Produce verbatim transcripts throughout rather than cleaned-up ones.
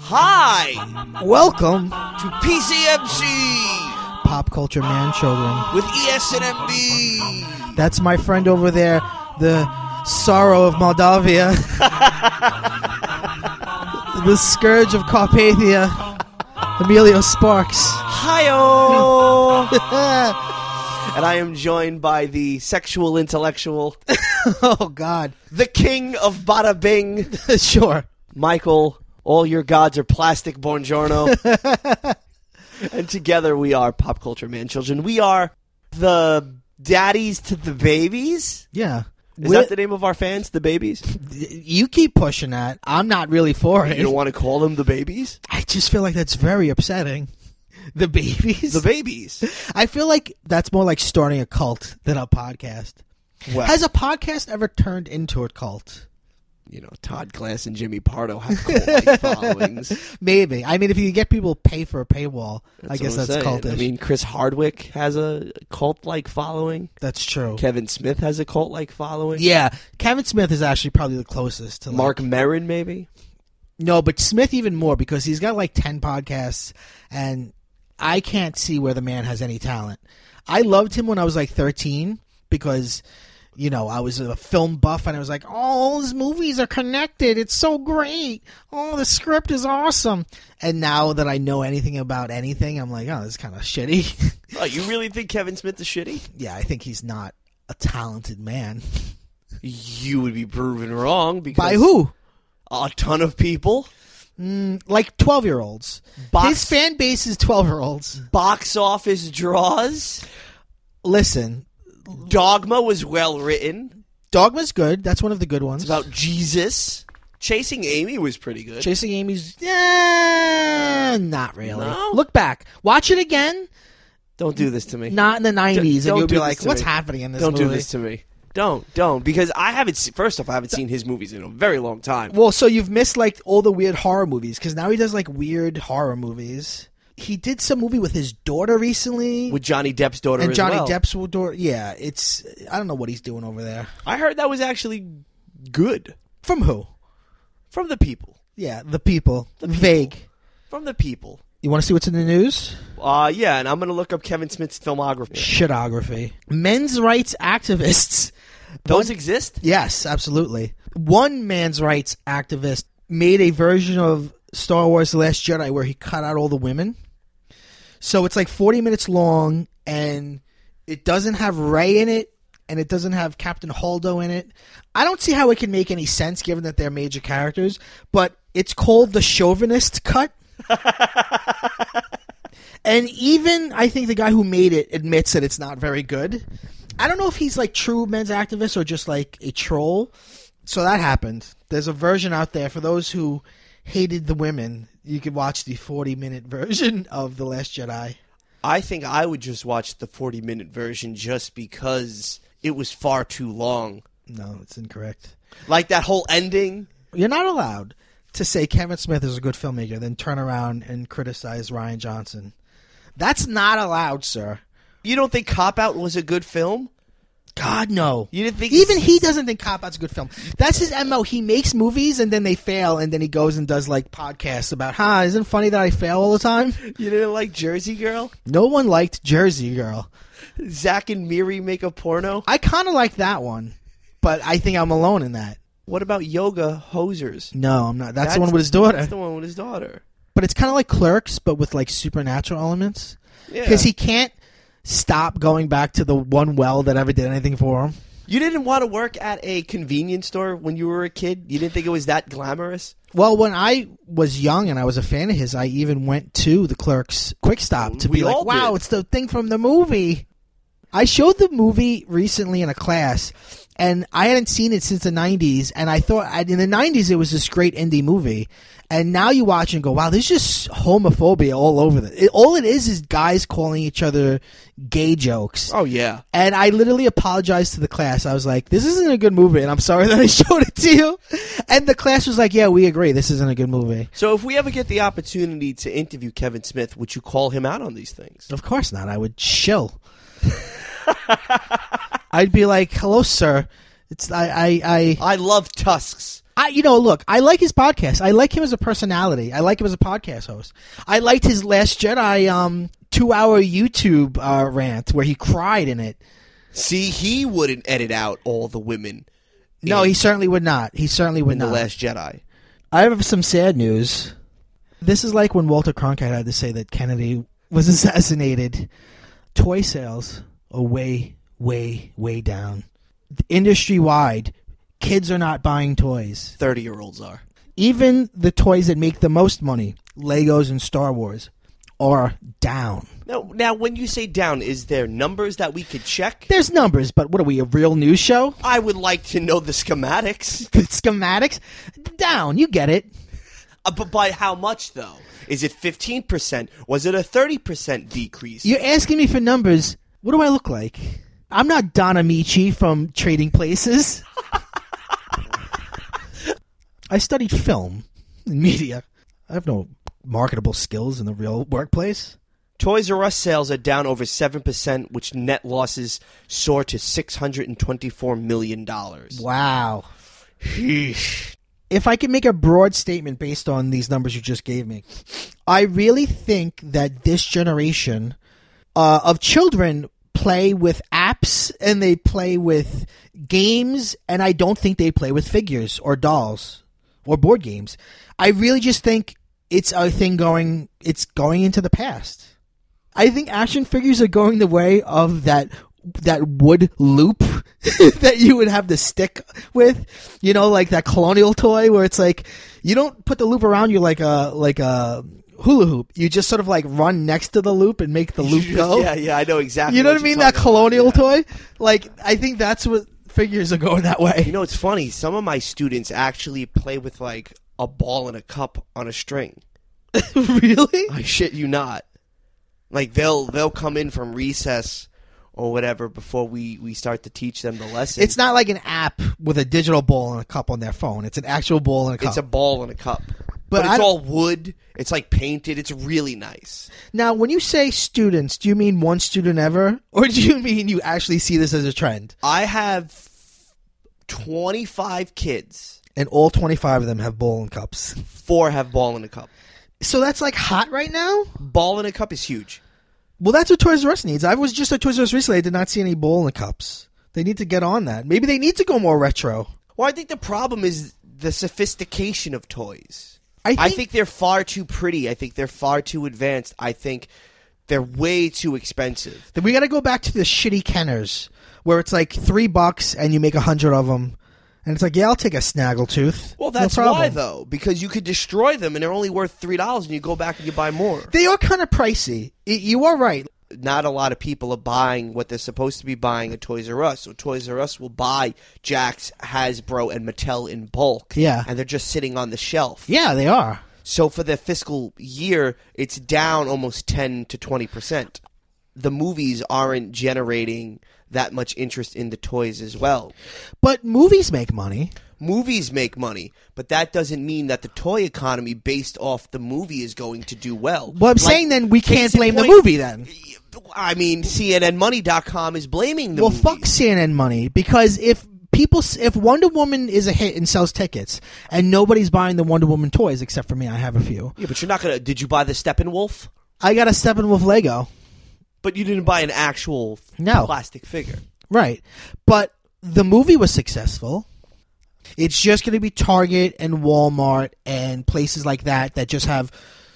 Hi! Welcome to P C M C! Pop Culture Man Children With E S N M B! That's my friend over there, the sorrow of Moldavia, the scourge of Carpathia, Emilio Sparks. Hi-oh! And I am joined by the sexual intellectual, Oh, God. the king of Bada Bing, Sure. Michael. All your gods are plastic, buongiorno. And together we are Pop Culture Man Children. We are the daddies to the babies. Yeah. Is We're- that the name of our fans, the babies? You keep pushing that. I'm not really for it. You don't want to call them the babies? I just feel like that's very upsetting. The babies? The babies. I feel like that's more like starting a cult than a podcast. Well, Has a podcast ever turned into a cult? you know, Todd Glass and Jimmy Pardo have cult-like followings. Maybe. I mean, if you get people to pay for a paywall, I guess what I'm that's saying. cultish. I mean, Chris Hardwick has a cult-like following. That's true. Kevin Smith has a cult-like following. Yeah. Kevin Smith is actually probably the closest to like, Mark Maron, maybe? No, but Smith even more because he's got like ten podcasts and I can't see where the man has any talent. I loved him when I was like thirteen because, you know, I was a film buff and I was like, oh, all his movies are connected. It's so great. Oh, the script is awesome. And now that I know anything about anything, I'm like, oh, this is kind of shitty. Oh, you really think Kevin Smith is shitty? Yeah, I think he's not a talented man. You would be proven wrong. Because By who? A ton of people. Mm, like twelve-year-olds. Box- His fan base is twelve-year-olds. Box office draws. Listen, Dogma was well written. Dogma's good. That's one of the good ones. It's about Jesus. Chasing Amy was pretty good. Chasing Amy's, eh, not really. No? Look back. Watch it again. Don't do this to me. Not in the nineties, Don't and you'll do be this like, to what's me. happening in this Don't movie? do this to me. Don't, don't. Because I haven't, se- first off, I haven't seen his movies in a very long time. Well, so you've missed like all the weird horror movies, because now he does like weird horror movies. He did some movie with his daughter recently. With Johnny Depp's daughter and as Johnny well. Depp's daughter. Yeah, it's, I don't know what he's doing over there. I heard that was actually good. From who? From the people. Yeah, the people. The people. Vague. From the people. You want to see what's in the news? Uh, yeah, and I'm going to look up Kevin Smith's filmography. Shitography. Men's rights activists. Those One- exist? Yes, absolutely. One man's rights activist made a version of Star Wars The Last Jedi where he cut out all the women. So it's like forty minutes long, and it doesn't have Rey in it, and it doesn't have Captain Holdo in it. I don't see how it can make any sense given that they're major characters, but it's called the chauvinist cut. And even, I think the guy who made it admits that it's not very good. I don't know if he's like true men's activist or just like a troll. So that happened. There's a version out there for those who hated the women. You could watch the forty-minute version of The Last Jedi. I think I would just watch the forty-minute version just because it was far too long. No, it's incorrect. Like that whole ending. You're not allowed to say Kevin Smith is a good filmmaker, then turn around and criticize Rian Johnson. That's not allowed, sir. You don't think Cop Out was a good film? God, no. You didn't think Even he doesn't think Cop Out's a good film. That's his M O. He makes movies and then they fail, and then he goes and does like podcasts about, huh, isn't it funny that I fail all the time? You didn't like Jersey Girl? No one liked Jersey Girl. Zach and Miri make a porno? I kind of like that one, but I think I'm alone in that. What about Yoga Hosers? No, I'm not. That's, the one with his daughter. That's the one with his daughter. But it's kind of like Clerks, but with like supernatural elements. Yeah. Because he can't stop going back to the one well that ever did anything for him. You didn't want to work at a convenience store when you were a kid? You didn't think it was that glamorous? Well, when I was young and I was a fan of his, I even went to the Clerks Quick Stop to We be like, all wow, did. it's the thing from the movie. I showed the movie recently in a class, and I hadn't seen it since the nineties, and I thought in the nineties it was this great indie movie. And now you watch and go, wow, there's just homophobia all over it. it. All it is is guys calling each other gay jokes. Oh, yeah. And I literally apologized to the class. I was like, this isn't a good movie, and I'm sorry that I showed it to you. And the class was like, yeah, we agree. This isn't a good movie. So if we ever get the opportunity to interview Kevin Smith, would you call him out on these things? Of course not. I would chill. I'd be like, hello, sir. It's I, I, I, I love tusks. I, you know, look, I like his podcast. I like him as a personality. I like him as a podcast host. I liked his Last Jedi um, two-hour YouTube uh, rant where he cried in it. See, he wouldn't edit out all the women. No, he certainly would not. He certainly would in not. The Last Jedi. I have some sad news. This is like when Walter Cronkite had to say that Kennedy was assassinated. Toy sales are way, way, way down. Industry-wide, kids are not buying toys. thirty-year-olds are. Even the toys that make the most money, Legos and Star Wars, are down. Now, now, when you say down, is there numbers that we could check? There's numbers, but what are we, a real news show? I would like to know the schematics. The schematics? Down, you get it. Uh, but by how much, though? Is it fifteen percent? Was it a thirty percent decrease? You're asking me for numbers. What do I look like? I'm not Don Amici from Trading Places. I studied film and media. I have no marketable skills in the real workplace. Toys R Us sales are down over seven percent, which net losses soar to six hundred twenty-four million dollars. Wow. If I could make a broad statement based on these numbers you just gave me, I really think that this generation uh, of children play with apps and they play with games, and I don't think they play with figures or dolls or board games. I really just think it's a thing going, it's going into the past. I think action figures are going the way of that that wood loop that you would have the stick with, you know, like that Colonial toy where it's like you don't put the loop around you like a like a hula hoop. You just sort of like run next to the loop and make the loop Just, go. Yeah, yeah, I know exactly. You know what, what I mean? you're That talking Colonial about. Yeah. toy. Like I think that's what figures are going that way. You know, it's funny. Some of my students actually play with like a ball and a cup on a string. Really? I shit you not. Like they'll they'll come in from recess or whatever before we, we start to teach them the lesson. It's not like an app with a digital ball and a cup on their phone. It's an actual ball and a cup. It's a ball and a cup. But But, I it's don't- all wood. It's like painted. It's really nice. Now, when you say students, do you mean one student ever? Or do you mean you actually see this as a trend? I have twenty-five kids. And all twenty-five of them have ball and cups. Four have ball and a cup. So that's like hot right now? Ball and a cup is huge. Well, that's what Toys R Us needs. I was just at Toys R Us recently. I did not see any ball and cups. They need to get on that. Maybe they need to go more retro. Well, I think the problem is the sophistication of toys. I think, I think they're far too pretty. I think they're far too advanced. I think they're way too expensive. that we got to go back to the shitty Kenners, where it's like three bucks and you make a hundred of them. And it's like, yeah, I'll take a snaggletooth. Well, that's no problem. why, though, because you could destroy them and they're only worth three dollars and you go back and you buy more. They are kind of pricey. Y- You are right. Not a lot of people are buying what they're supposed to be buying at Toys R Us. So Toys R Us will buy Jax, Hasbro, and Mattel in bulk. Yeah. And they're just sitting on the shelf. Yeah, they are. So for the fiscal year, it's down almost ten to twenty percent. The movies aren't generating that much interest in the toys as well. But movies make money. Movies make money, but that doesn't mean that the toy economy based off the movie is going to do well. Well, I'm Like, saying then we can't case in blame the point- movie then. I mean, C N N Money dot com is blaming the Well, movie. fuck C N N money, because if people, if Wonder Woman is a hit and sells tickets, and nobody's buying the Wonder Woman toys except for me, I have a few. Yeah, but you're not gonna. Did you buy the Steppenwolf? I got a Steppenwolf Lego, But you didn't buy an actual No. plastic figure. right? But the movie was successful. It's just going to be Target and Walmart and places like that that just have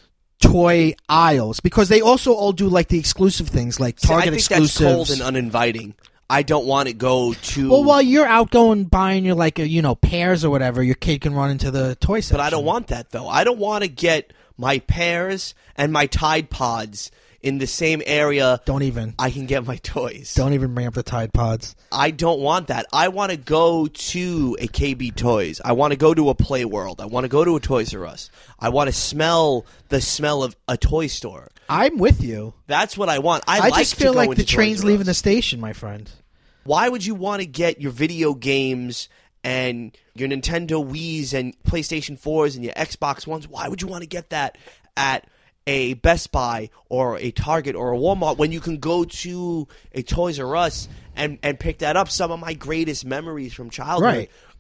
toy aisles, because they also all do like the exclusive things, like See, Target I think exclusives. that's cold and uninviting. I don't want to go to. Well, while you're out going buying your like a, you know, pears or whatever, your kid can run into the toy section. But I don't want that, though. I don't want to get my pears and my Tide Pods in the same area Don't even. I can get my toys. Don't even bring up the Tide Pods. I don't want that. I want to go to a K B Toys. I want to go to a Play World. I want to go to a Toys R Us. I want to smell the smell of a toy store. I'm with you. That's what I want. I, I, like just feel to go like into the train's Toys R leaving Us. the station, my friend. Why would you want to get your video games and your Nintendo Wiis and PlayStation fours and your Xbox Ones? Why would you want to get that at a Best Buy or a Target or a Walmart when you can go to a Toys R Us and, and pick that up? Some of my greatest memories from childhood Right.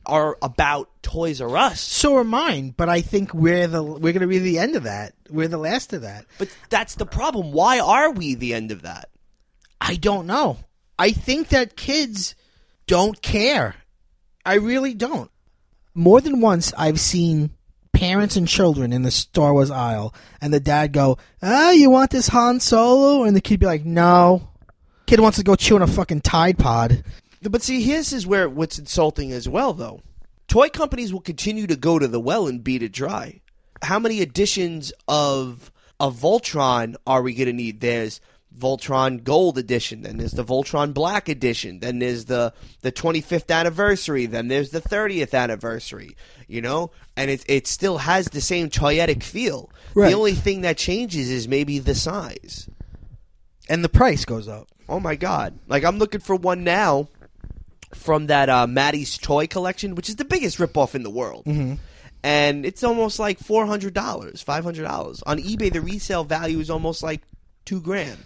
are about Toys R Us. So are mine, but I think we're the we're going to be the end of that. We're the last of that. But that's the problem. Why are we the end of that? I don't know. I think that kids don't care. I really don't. More than once, I've seen parents and children in the Star Wars aisle, and the dad go, "Ah, you want this Han Solo?" And the kid be like, "No." Kid wants to go chew on a fucking Tide Pod. But see, here's is where what's insulting as well, though. Toy companies will continue to go to the well and beat it dry. How many editions of of Voltron are we going to need? There's Voltron Gold Edition, then there's the Voltron Black Edition, then there's the, the twenty-fifth anniversary, then there's the thirtieth anniversary, you know? And it it still has the same toyetic feel. Right. The only thing that changes is maybe the size. And the price goes up. Oh, my God. Like, I'm looking for one now from that uh, Maddie's Toy Collection, which is the biggest ripoff in the world. Mm-hmm. And it's almost like four hundred dollars, five hundred dollars. On eBay, the resale value is almost like two grand.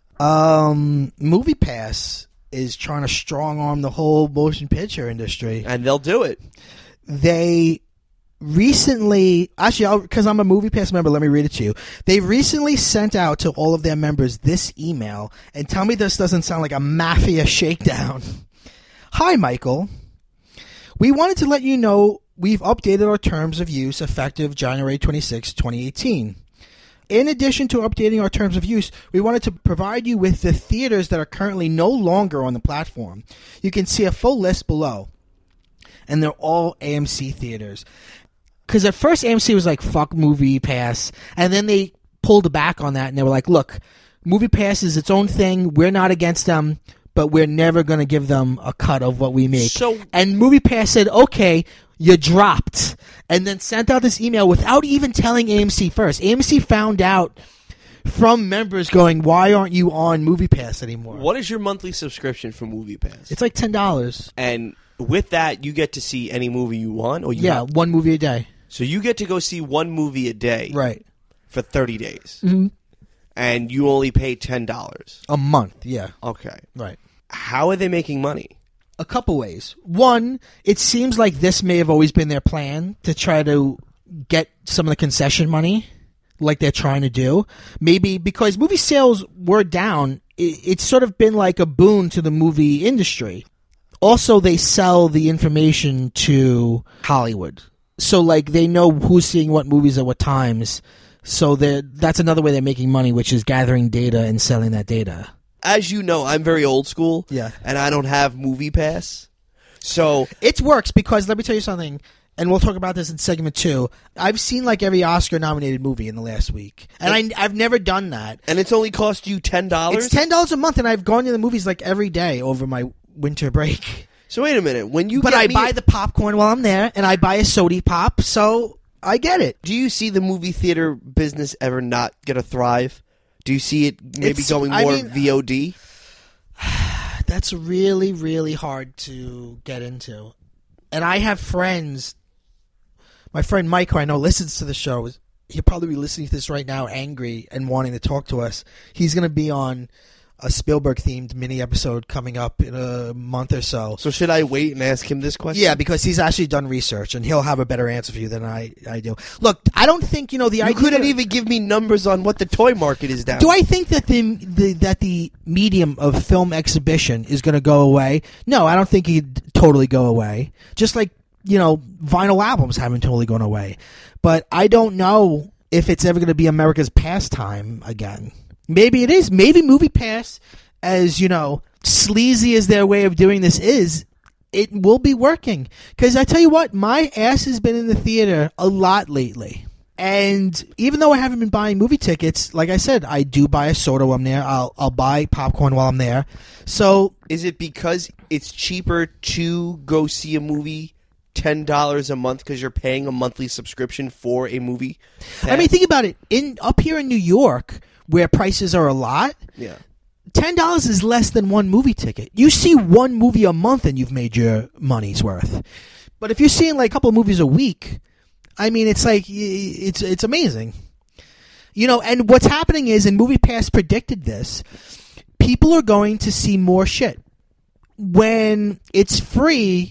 Um, MoviePass is trying to strong arm the whole motion picture industry. And they'll do it. They recently, actually, because I'm a MoviePass member, let me read it to you. They recently sent out to all of their members this email, and tell me this doesn't sound like a mafia shakedown. Hi, Michael. We wanted to let you know we've updated our terms of use effective January twenty-sixth, twenty eighteen. In addition to updating our terms of use, we wanted to provide you with the theaters that are currently no longer on the platform. You can see a full list below, and they're all A M C theaters. Because at first A M C was like, fuck MoviePass, and then they pulled back on that, and they were like, look, MoviePass is its own thing, we're not against them, but we're never going to give them a cut of what we make. So, and MoviePass said, okay, you dropped, and then sent out this email without even telling A M C first. A M C found out from members going, why aren't you on MoviePass anymore? what is your monthly subscription for MoviePass? It's like ten dollars. And with that, you get to see any movie you want? Or you Yeah, have- one movie a day. So you get to go see one movie a day Right. for thirty days. Mm-hmm. And you only pay ten dollars. A month, yeah. Okay. Right. How are they making money? A couple ways. One, it seems like this may have always been their plan to try to get some of the concession money like they're trying to do. Maybe because movie sales were down, it, it's sort of been like a boon to the movie industry. Also, they sell the information to Hollywood. So, like, they know who's seeing what movies at what times. So that's another way they're making money, which is gathering data and selling that data. As you know, I'm very old school. Yeah. And I don't have MoviePass. So it works because, let me tell you something, and we'll talk about this in segment two. I've seen like every Oscar-nominated movie in the last week, and I, I've never done that. And it's only cost you ten dollars? It's ten dollars a month, and I've gone to the movies like every day over my winter break. So wait a minute. When you But get I me buy the popcorn while I'm there, and I buy a sody pop, so I get it. Do you see the movie theater business ever not going to thrive? Do you see it maybe It's- going I more mean, V O D? That's really, really hard to get into. And I have friends. My friend Mike, who I know listens to the show, he'll probably be listening to this right now, angry and wanting to talk to us. He's going to be on a Spielberg-themed mini episode coming up in a month or so. So should I wait and ask him this question? Yeah, because he's actually done research, and he'll have a better answer for you than I, I do. Look, I don't think, you know, the You idea... couldn't even give me numbers on what the toy market is down. Do I think that the, the that the medium of film exhibition is going to go away? No, I don't think it'd totally go away. Just like, you know, vinyl albums haven't totally gone away. But I don't know if it's ever going to be America's pastime again. Maybe it is. Maybe MoviePass, as, you know, sleazy as their way of doing this is, it will be working. Because I tell you what, my ass has been in the theater a lot lately. And even though I haven't been buying movie tickets, like I said, I do buy a soda while I'm there. I'll I'll buy popcorn while I'm there. So is it because it's cheaper to go see a movie ten dollars a month because you're paying a monthly subscription for a movie? I mean, think about it. In up here in New York, where prices are a lot, Yeah. ten dollars is less than one movie ticket. You see one movie a month and you've made your money's worth. But if you're seeing like a couple of movies a week, I mean, it's like, it's it's amazing. You know, and what's happening is, and MoviePass predicted this, people are going to see more shit. When it's free,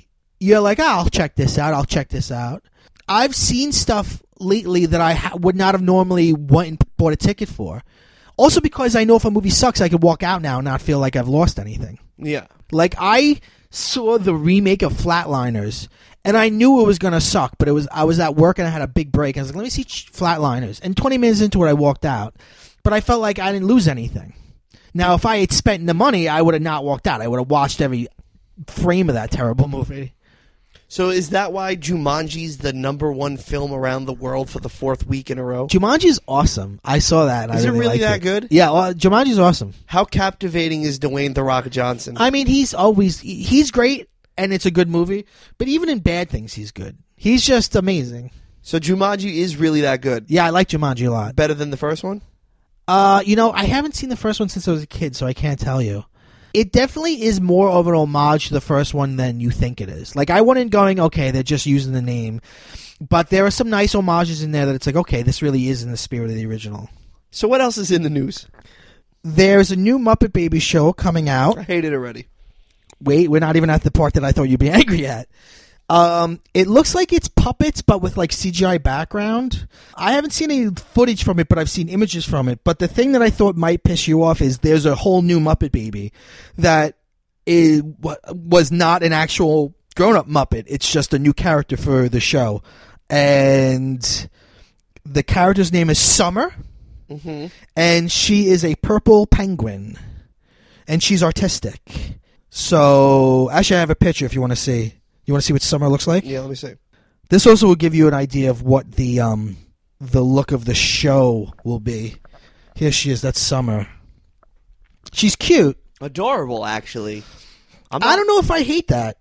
you're like, oh, I'll check this out. I'll check this out. I've seen stuff lately that I ha- would not have normally went and bought a ticket for. Also because I know if a movie sucks, I could walk out now and not feel like I've lost anything. Yeah. Like, I saw the remake of Flatliners, and I knew it was going to suck, but it was I was at work and I had a big break. I was like, let me see Flatliners. And twenty minutes into it, I walked out. But I felt like I didn't lose anything. Now, if I had spent the money, I would have not walked out. I would have watched every frame of that terrible movie. So is that why Jumanji's the number one film around the world for the fourth week in a row? Jumanji's awesome. I saw that. And Is I it really, really liked that it. good? Yeah, well, Jumanji's awesome. How captivating is Dwayne "The Rock" Johnson? I mean, he's always he's great, and it's a good movie. But even in bad things, he's good. He's just amazing. So Jumanji is really that good? Yeah, I like Jumanji a lot. Better than the first one? Uh, you know, I haven't seen the first one since I was a kid, so I can't tell you. It definitely is more of an homage to the first one than you think it is. Like, I went in going, okay, they're just using the name. But there are some nice homages in there that it's like, okay, this really is in the spirit of the original. So what else is in the news? There's a new Muppet Babies show coming out. I hate it already. Wait, we're not even at the part that I thought you'd be angry at. Um, it looks like it's puppets, but with like C G I background. I haven't seen any footage from it, but I've seen images from it. But the thing that I thought might piss you off is there's a whole new Muppet Baby that is, was not an actual grown-up Muppet. It's just a new character for the show. And the character's name is Summer. Mm-hmm. And she is a purple penguin. And she's artistic. So, actually, I have a picture if you want to see. You want to see what Summer looks like? Yeah, let me see. This also will give you an idea of what the um the look of the show will be. Here she is. That's Summer. She's cute. Adorable, actually. I'm not... I don't know if I hate that.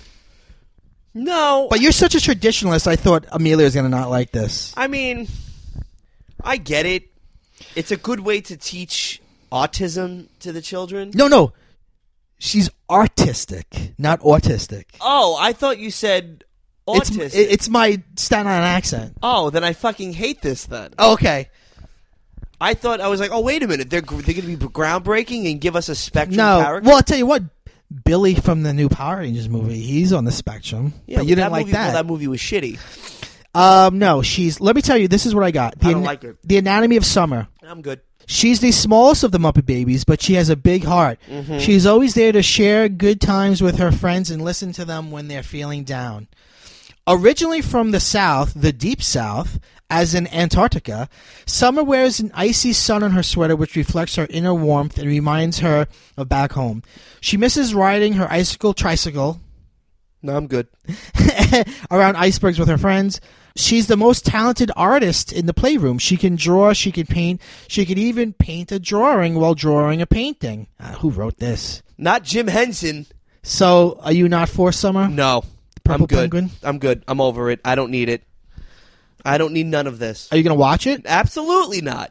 No. But you're such a traditionalist, I thought Amelia's going to not like this. I mean, I get it. It's a good way to teach autism to the children. No, no. She's artistic, not autistic. Oh, I thought you said autistic. It's, it's my Staten Island accent. Oh, then I fucking hate this then. Oh, okay. I thought, I was like, oh, wait a minute. They're, they're going to be groundbreaking and give us a Spectrum No. character? Well, I'll tell you what. Billy from the new Power Rangers movie, he's on the Spectrum. Yeah, but you didn't that like movie, that. Well, that movie was shitty. Um, no, she's... Let me tell you, this is what I got. The I don't An- like her. The Anatomy of Summer. I'm good. She's the smallest of the Muppet Babies, but she has a big heart. Mm-hmm. She's always there to share good times with her friends and listen to them when they're feeling down. Originally from the South, the Deep South, as in Antarctica, Summer wears an icy sun on her sweater which reflects her inner warmth and reminds her of back home. She misses riding her icicle tricycle No, I'm good. around icebergs with her friends. She's the most talented artist in the playroom. She can draw, she can paint, she can even paint a drawing while drawing a painting. Uh, who wrote this? Not Jim Henson. So, are you not for Summer? No. Purple I'm good. Penguin? I'm good. I'm over it. I don't need it. I don't need none of this. Are you going to watch it? Absolutely not.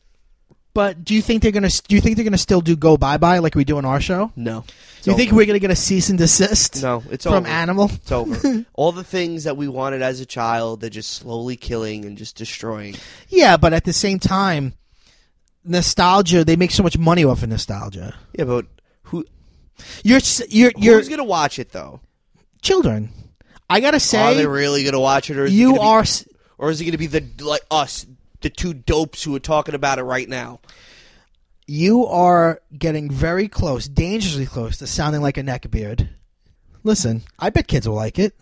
But do you think they're going to do you think they're going to still do Go Bye Bye like we do on our show? No. Do you think we're going to get a cease and desist? No, it's from over. Animal. It's over. All the things that we wanted as a child, they're just slowly killing and just destroying. Yeah, but at the same time, nostalgia, they make so much money off of nostalgia. Yeah, but who You're you're you're who's going to watch it though? children. I got to say, Are they really going to watch it, or is you it gonna are be, or is it going to be the like us, the two dopes who are talking about it right now? you are getting very close, dangerously close to sounding like a neckbeard. Listen, I bet kids will like it.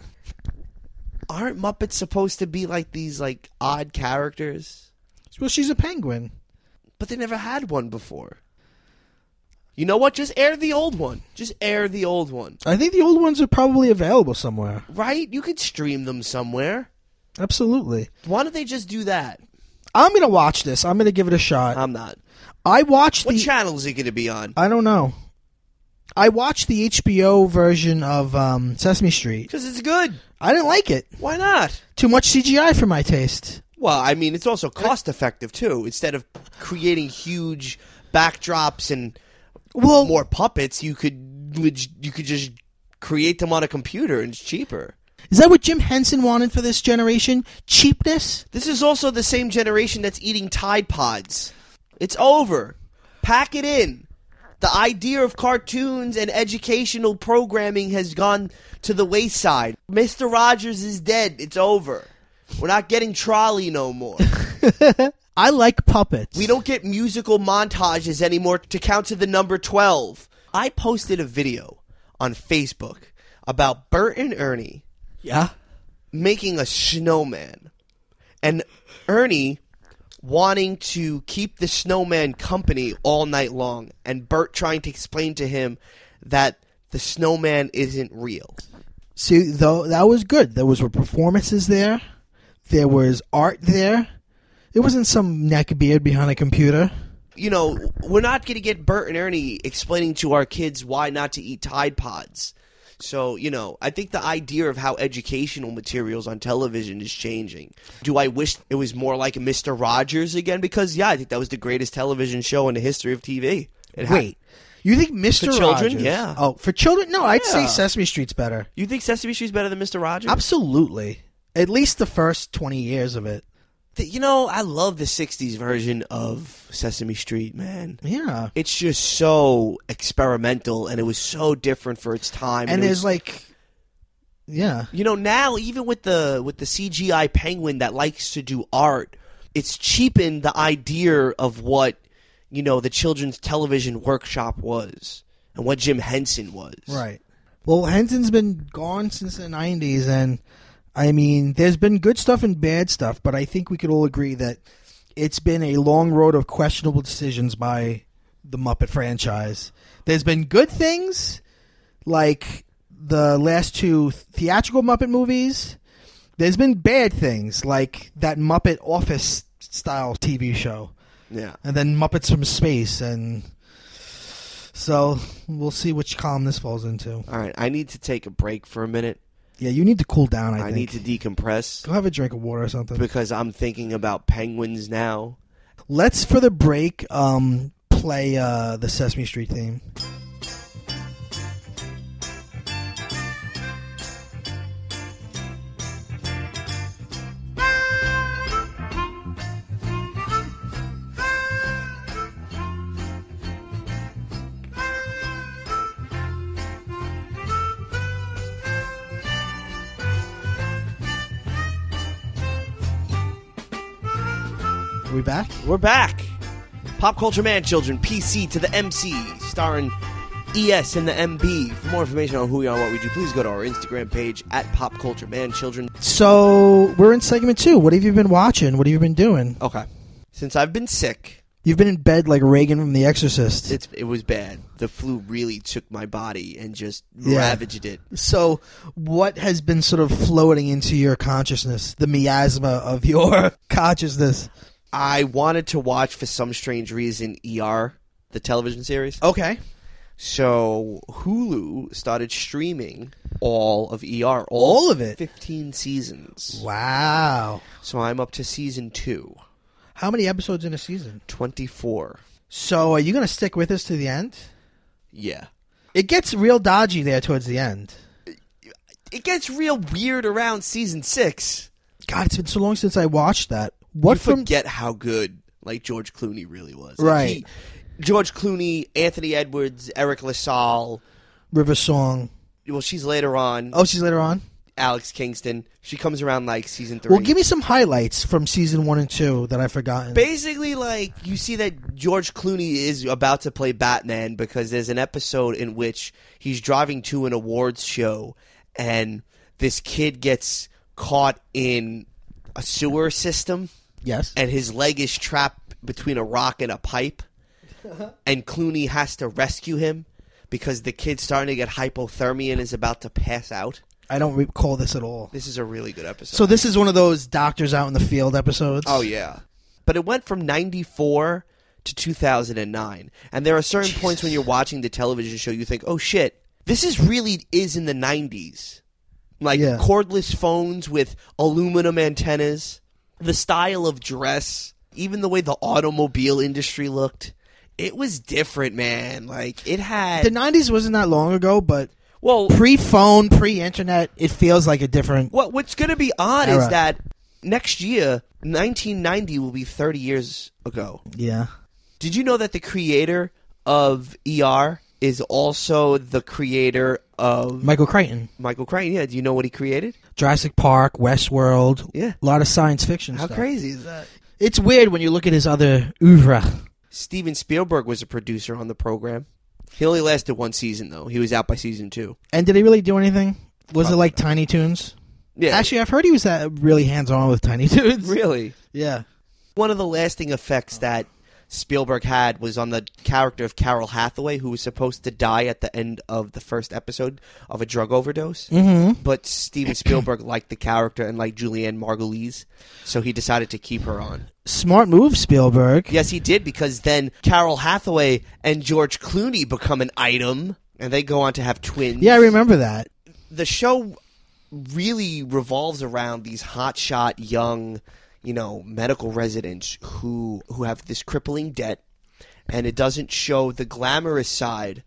Aren't Muppets supposed to be like these like odd characters? Well, she's a penguin. But they never had one before. You know what? Just air the old one. Just air the old one. I think the old ones are probably available somewhere. Right? You could stream them somewhere. Absolutely. Why don't they just do that? I'm going to watch this. I'm going to give it a shot. I'm not. I watched What the... channel is it going to be on? I don't know. I watched the H B O version of um, Sesame Street. Because it's good. I didn't like it. Why not? Too much C G I for my taste. Well, I mean, it's also cost effective, too. Instead of creating huge backdrops and Well, more puppets, you could leg- you could just create them on a computer and it's cheaper. is that what Jim Henson wanted for this generation? Cheapness? This is also the same generation that's eating Tide Pods. It's over. Pack it in. The idea of cartoons and educational programming has gone to the wayside. Mister Rogers is dead. It's over. We're not getting Trolley no more. I like puppets. We don't get musical montages anymore to count to the number twelve. I posted a video on Facebook about Bert and Ernie Yeah. making a snowman. And Ernie wanting to keep the snowman company all night long. And Bert trying to explain to him that the snowman isn't real. See, though, that was good. There was performances there. There was art there. It wasn't some neckbeard behind a computer. You know, we're not going to get Bert and Ernie explaining to our kids why not to eat Tide Pods. So, you know, I think the idea of how educational materials on television is changing. Do I wish it was more like Mister Rogers again? Because, yeah, I think that was the greatest television show in the history of T V. It Wait, you think Mister For children? Rogers? Yeah. Oh, for children? No, I'd say Yeah. Sesame Street's better. You think Sesame Street's better than Mister Rogers? Absolutely. At least the first twenty years of it. The- You know, I love the sixties version of Sesame Street, man. Yeah. It's just so experimental, and it was so different for its time. And it there's was- like, yeah. You know, now even with the with the C G I penguin that likes to do art, it's cheapened the idea of what, you know, the children's television workshop was and what Jim Henson was. Right. Well, Henson's been gone since the nineties, and I mean, there's been good stuff and bad stuff, but I think we could all agree that it's been a long road of questionable decisions by the Muppet franchise. There's been good things, like the last two theatrical Muppet movies. There's been bad things, like that Muppet Office-style T V show. Yeah. And then Muppets from Space, and so we'll see which column this falls into. All right, I need to take a break for a minute. Yeah, you need to cool down, I, I, think. need to decompress Go have a drink of water or something. because I'm thinking about penguins now. Let's, for the break, um, play uh, the Sesame Street theme. Are we back? We're back. Pop Culture Man Children, P C to the M C, starring E S and the M B. For more information on who we are and what we do, please go to our Instagram page at Pop Culture Man Children. So, we're in segment two. What have you been watching? What have you been doing? Okay. Since I've been sick, You've been in bed like Reagan from The Exorcist. it's it was bad. The flu really took my body and just Yeah. ravaged it. So, what has been sort of floating into your consciousness, the miasma of your consciousness? I wanted to watch, for some strange reason, E R, the television series. Okay. So Hulu started streaming all of E R. All of it? fifteen seasons. Wow. So I'm up to season two. How many episodes in a season? twenty-four. So, are you going to stick with us to the end? Yeah. It gets real dodgy there towards the end. It gets real weird around season six. God, it's been so long since I watched that. What you from forget how good, like, George Clooney really was. Like, Right. he- George Clooney, Anthony Edwards, Eric LaSalle. River Song? Well, she's later on. Oh, she's later on? Alex Kingston. She comes around, like, season three. Well, give me some highlights from season one and two that I've forgotten. Basically, like, you see that George Clooney is about to play Batman because there's an episode in which he's driving to an awards show and this kid gets caught in a sewer system Yes. and his leg is trapped between a rock and a pipe. And Clooney has to rescue him because the kid's starting to get hypothermia and is about to pass out. I don't recall this at all. This is a really good episode. So this is one of those doctors out in the field episodes? Oh, yeah. But it went from ninety-four to two thousand nine. And there are certain Jesus. points when you're watching the television show, you think, oh, shit, this is really is in the nineties. Like Yeah. cordless phones with aluminum antennas, the style of dress, even the way the automobile industry looked. It was different, man. Like, it had... The nineties wasn't that long ago, but well, pre-phone, pre-internet, it feels like a different... what what's going to be odd Era. is that next year, nineteen ninety will be thirty years ago. Yeah. Did you know that the creator of E R is also the creator of Michael Crichton. Michael Crichton. Yeah, do you know what he created? Jurassic Park, Westworld. Yeah. A lot of science fiction How stuff. crazy is that? It's weird when you look at his other oeuvre. Steven Spielberg was a producer on the program. He only lasted one season, though. He was out by season two. And did he really do anything? Was Probably it like not. Tiny Toons? Yeah. Actually, I've heard he was uh, really hands-on with Tiny Toons. Really? Yeah. One of the lasting effects that Spielberg had was on the character of Carol Hathaway, who was supposed to die at the end of the first episode of a drug overdose. Mm-hmm. But Steven Spielberg liked the character and liked Julianne Margulies, so he decided to keep her on. Smart move, Spielberg. Yes, he did, because then Carol Hathaway and George Clooney become an item, and they go on to have twins. Yeah, I remember that. The show really revolves around these hotshot young, you know, medical residents who who have this crippling debt, and it doesn't show the glamorous side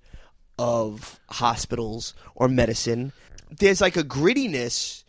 of hospitals or medicine. There's like a grittiness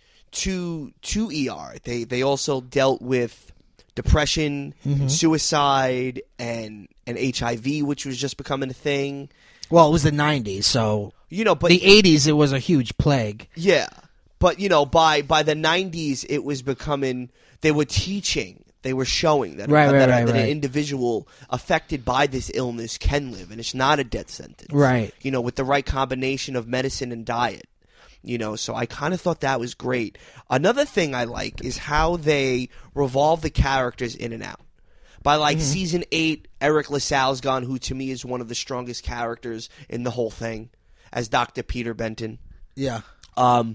to to E R. They they also dealt with depression, Mm-hmm. suicide, and and H I V, which was just becoming a thing. Well, it was the nineties, so You know, but the eighties it was a huge plague. yeah, but you know, by by the nineties, it was becoming. They were teaching, they were showing that, Right, uh, right, that, right, that an right. individual affected by this illness can live, and it's not a death sentence. Right. You know, with the right combination of medicine and diet. You know, so I kind of thought that was great. Another thing I like is how they revolve the characters in and out. By like Mm-hmm. season eight, Eric LaSalle's gone, who to me is one of the strongest characters in the whole thing, as Doctor Peter Benton. Yeah. Um,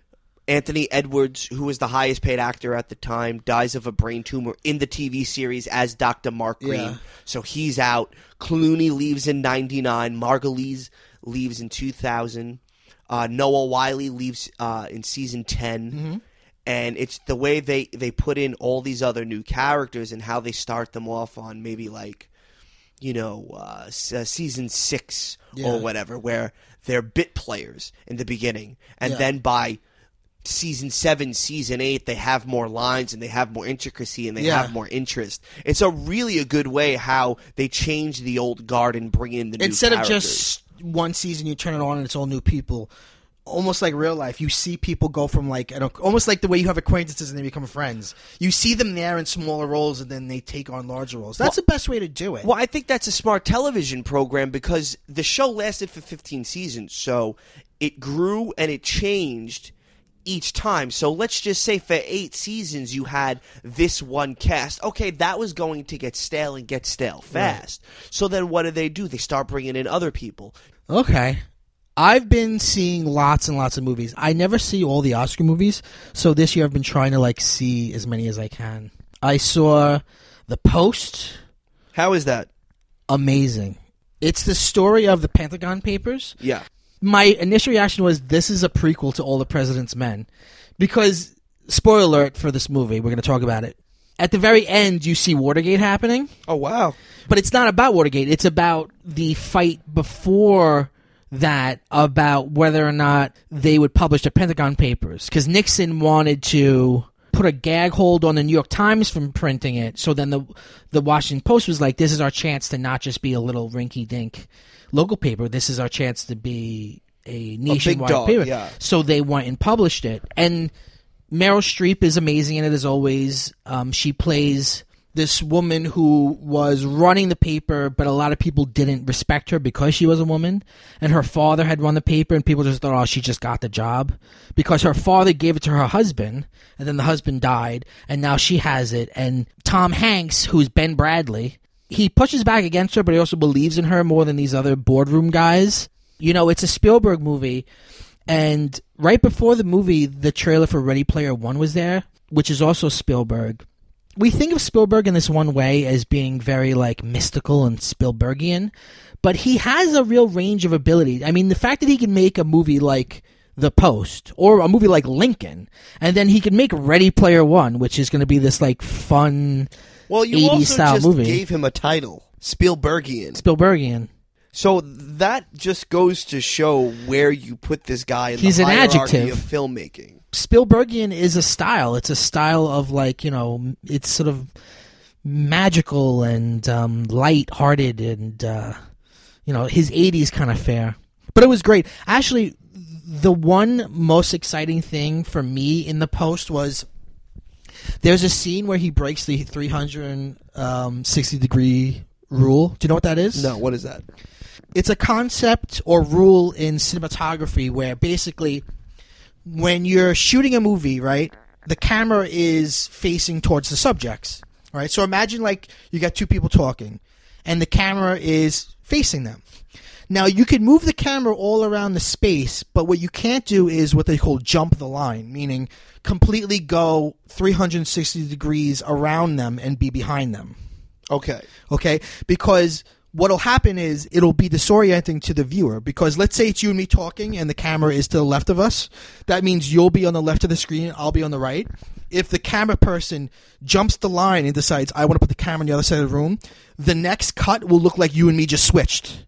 Anthony Edwards, who was the highest paid actor at the time, dies of a brain tumor in the T V series as Doctor Mark Green. Yeah. So he's out. Clooney leaves in ninety-nine. Margulies leaves in two thousand. Uh, Noah Wiley leaves uh, in season ten. Mm-hmm. And it's the way they, they put in all these other new characters and how they start them off on maybe like, you know, uh, s- uh, season six Yeah. or whatever, where they're bit players in the beginning. And Yeah. then by season seven, season eight, they have more lines and they have more intricacy and they Yeah. have more interest. It's a really a good way how they change the old guard and bring in the new Instead of characters. just one season, you turn it on and it's all new people. Almost like real life, you see people go from like an, almost like the way you have acquaintances and they become friends. You see them there in smaller roles and then they take on larger roles. That's Well- the best way to do it. Well, I think that's a smart television program because the show lasted for fifteen seasons, so it grew and it changed each time. So let's just say for eight seasons you had this one cast. Okay, that was going to get stale and get stale fast. So then what do they do? They start bringing in other people. Okay. I've been seeing lots and lots of movies. I never see all the Oscar movies, so this year I've been trying to like see as many as I can. I saw The Post. How is that? Amazing. It's the story of the Pentagon Papers. Yeah. My initial reaction was this is a prequel to All the President's Men. Because, spoiler alert for this movie, we're going to talk about it. At the very end, you see Watergate happening. Oh, wow. But it's not about Watergate. It's about the fight before that, about whether or not they would publish the Pentagon Papers. Because Nixon wanted to put a gag hold on the New York Times from printing it. So then the the Washington Post was like, this is our chance to not just be a little rinky-dink local paper. This is our chance to be a nationwide dog, paper. yeah. So they went and published it. And Meryl Streep is amazing in it as always. Um, she plays this woman who was running the paper, but a lot of people didn't respect her because she was a woman. And her father had run the paper, and people just thought, oh, she just got the job. Because her father gave it to her husband, and then the husband died, and now she has it. And Tom Hanks, who's Ben Bradley, he pushes back against her, but he also believes in her more than these other boardroom guys. You know, it's a Spielberg movie. And right before the movie, the trailer for Ready Player One was there, which is also Spielberg. We think of Spielberg in this one way as being very, like, mystical and Spielbergian, but he has a real range of ability. I mean, the fact that he can make a movie like The Post, or a movie like Lincoln, and then he can make Ready Player One, which is going to be this, like, fun Well, you eighties also style just movie. gave him a title, Spielbergian. Spielbergian. So that just goes to show where you put this guy in He's the an hierarchy adjective. of filmmaking. Spielbergian is a style. It's a style of, like, you know, it's sort of magical and um, light-hearted and, uh, you know, his eighties kind of fare. But it was great. Actually, the one most exciting thing for me in the post was there's a scene where he breaks the three hundred sixty degree rule. Do you know what that is? No, what is that? It's a concept or rule in cinematography where basically when you're shooting a movie, right, the camera is facing towards the subjects, right? So imagine like you got two people talking and the camera is facing them. Now, you can move the camera all around the space, but what you can't do is what they call jump the line, meaning completely go three hundred sixty degrees around them and be behind them. Okay. Okay? Because what'll happen is it'll be disorienting to the viewer, because let's say it's you and me talking and the camera is to the left of us. That means you'll be on the left of the screen, I'll be on the right. If the camera person jumps the line and decides, I want to put the camera on the other side of the room, the next cut will look like you and me just switched.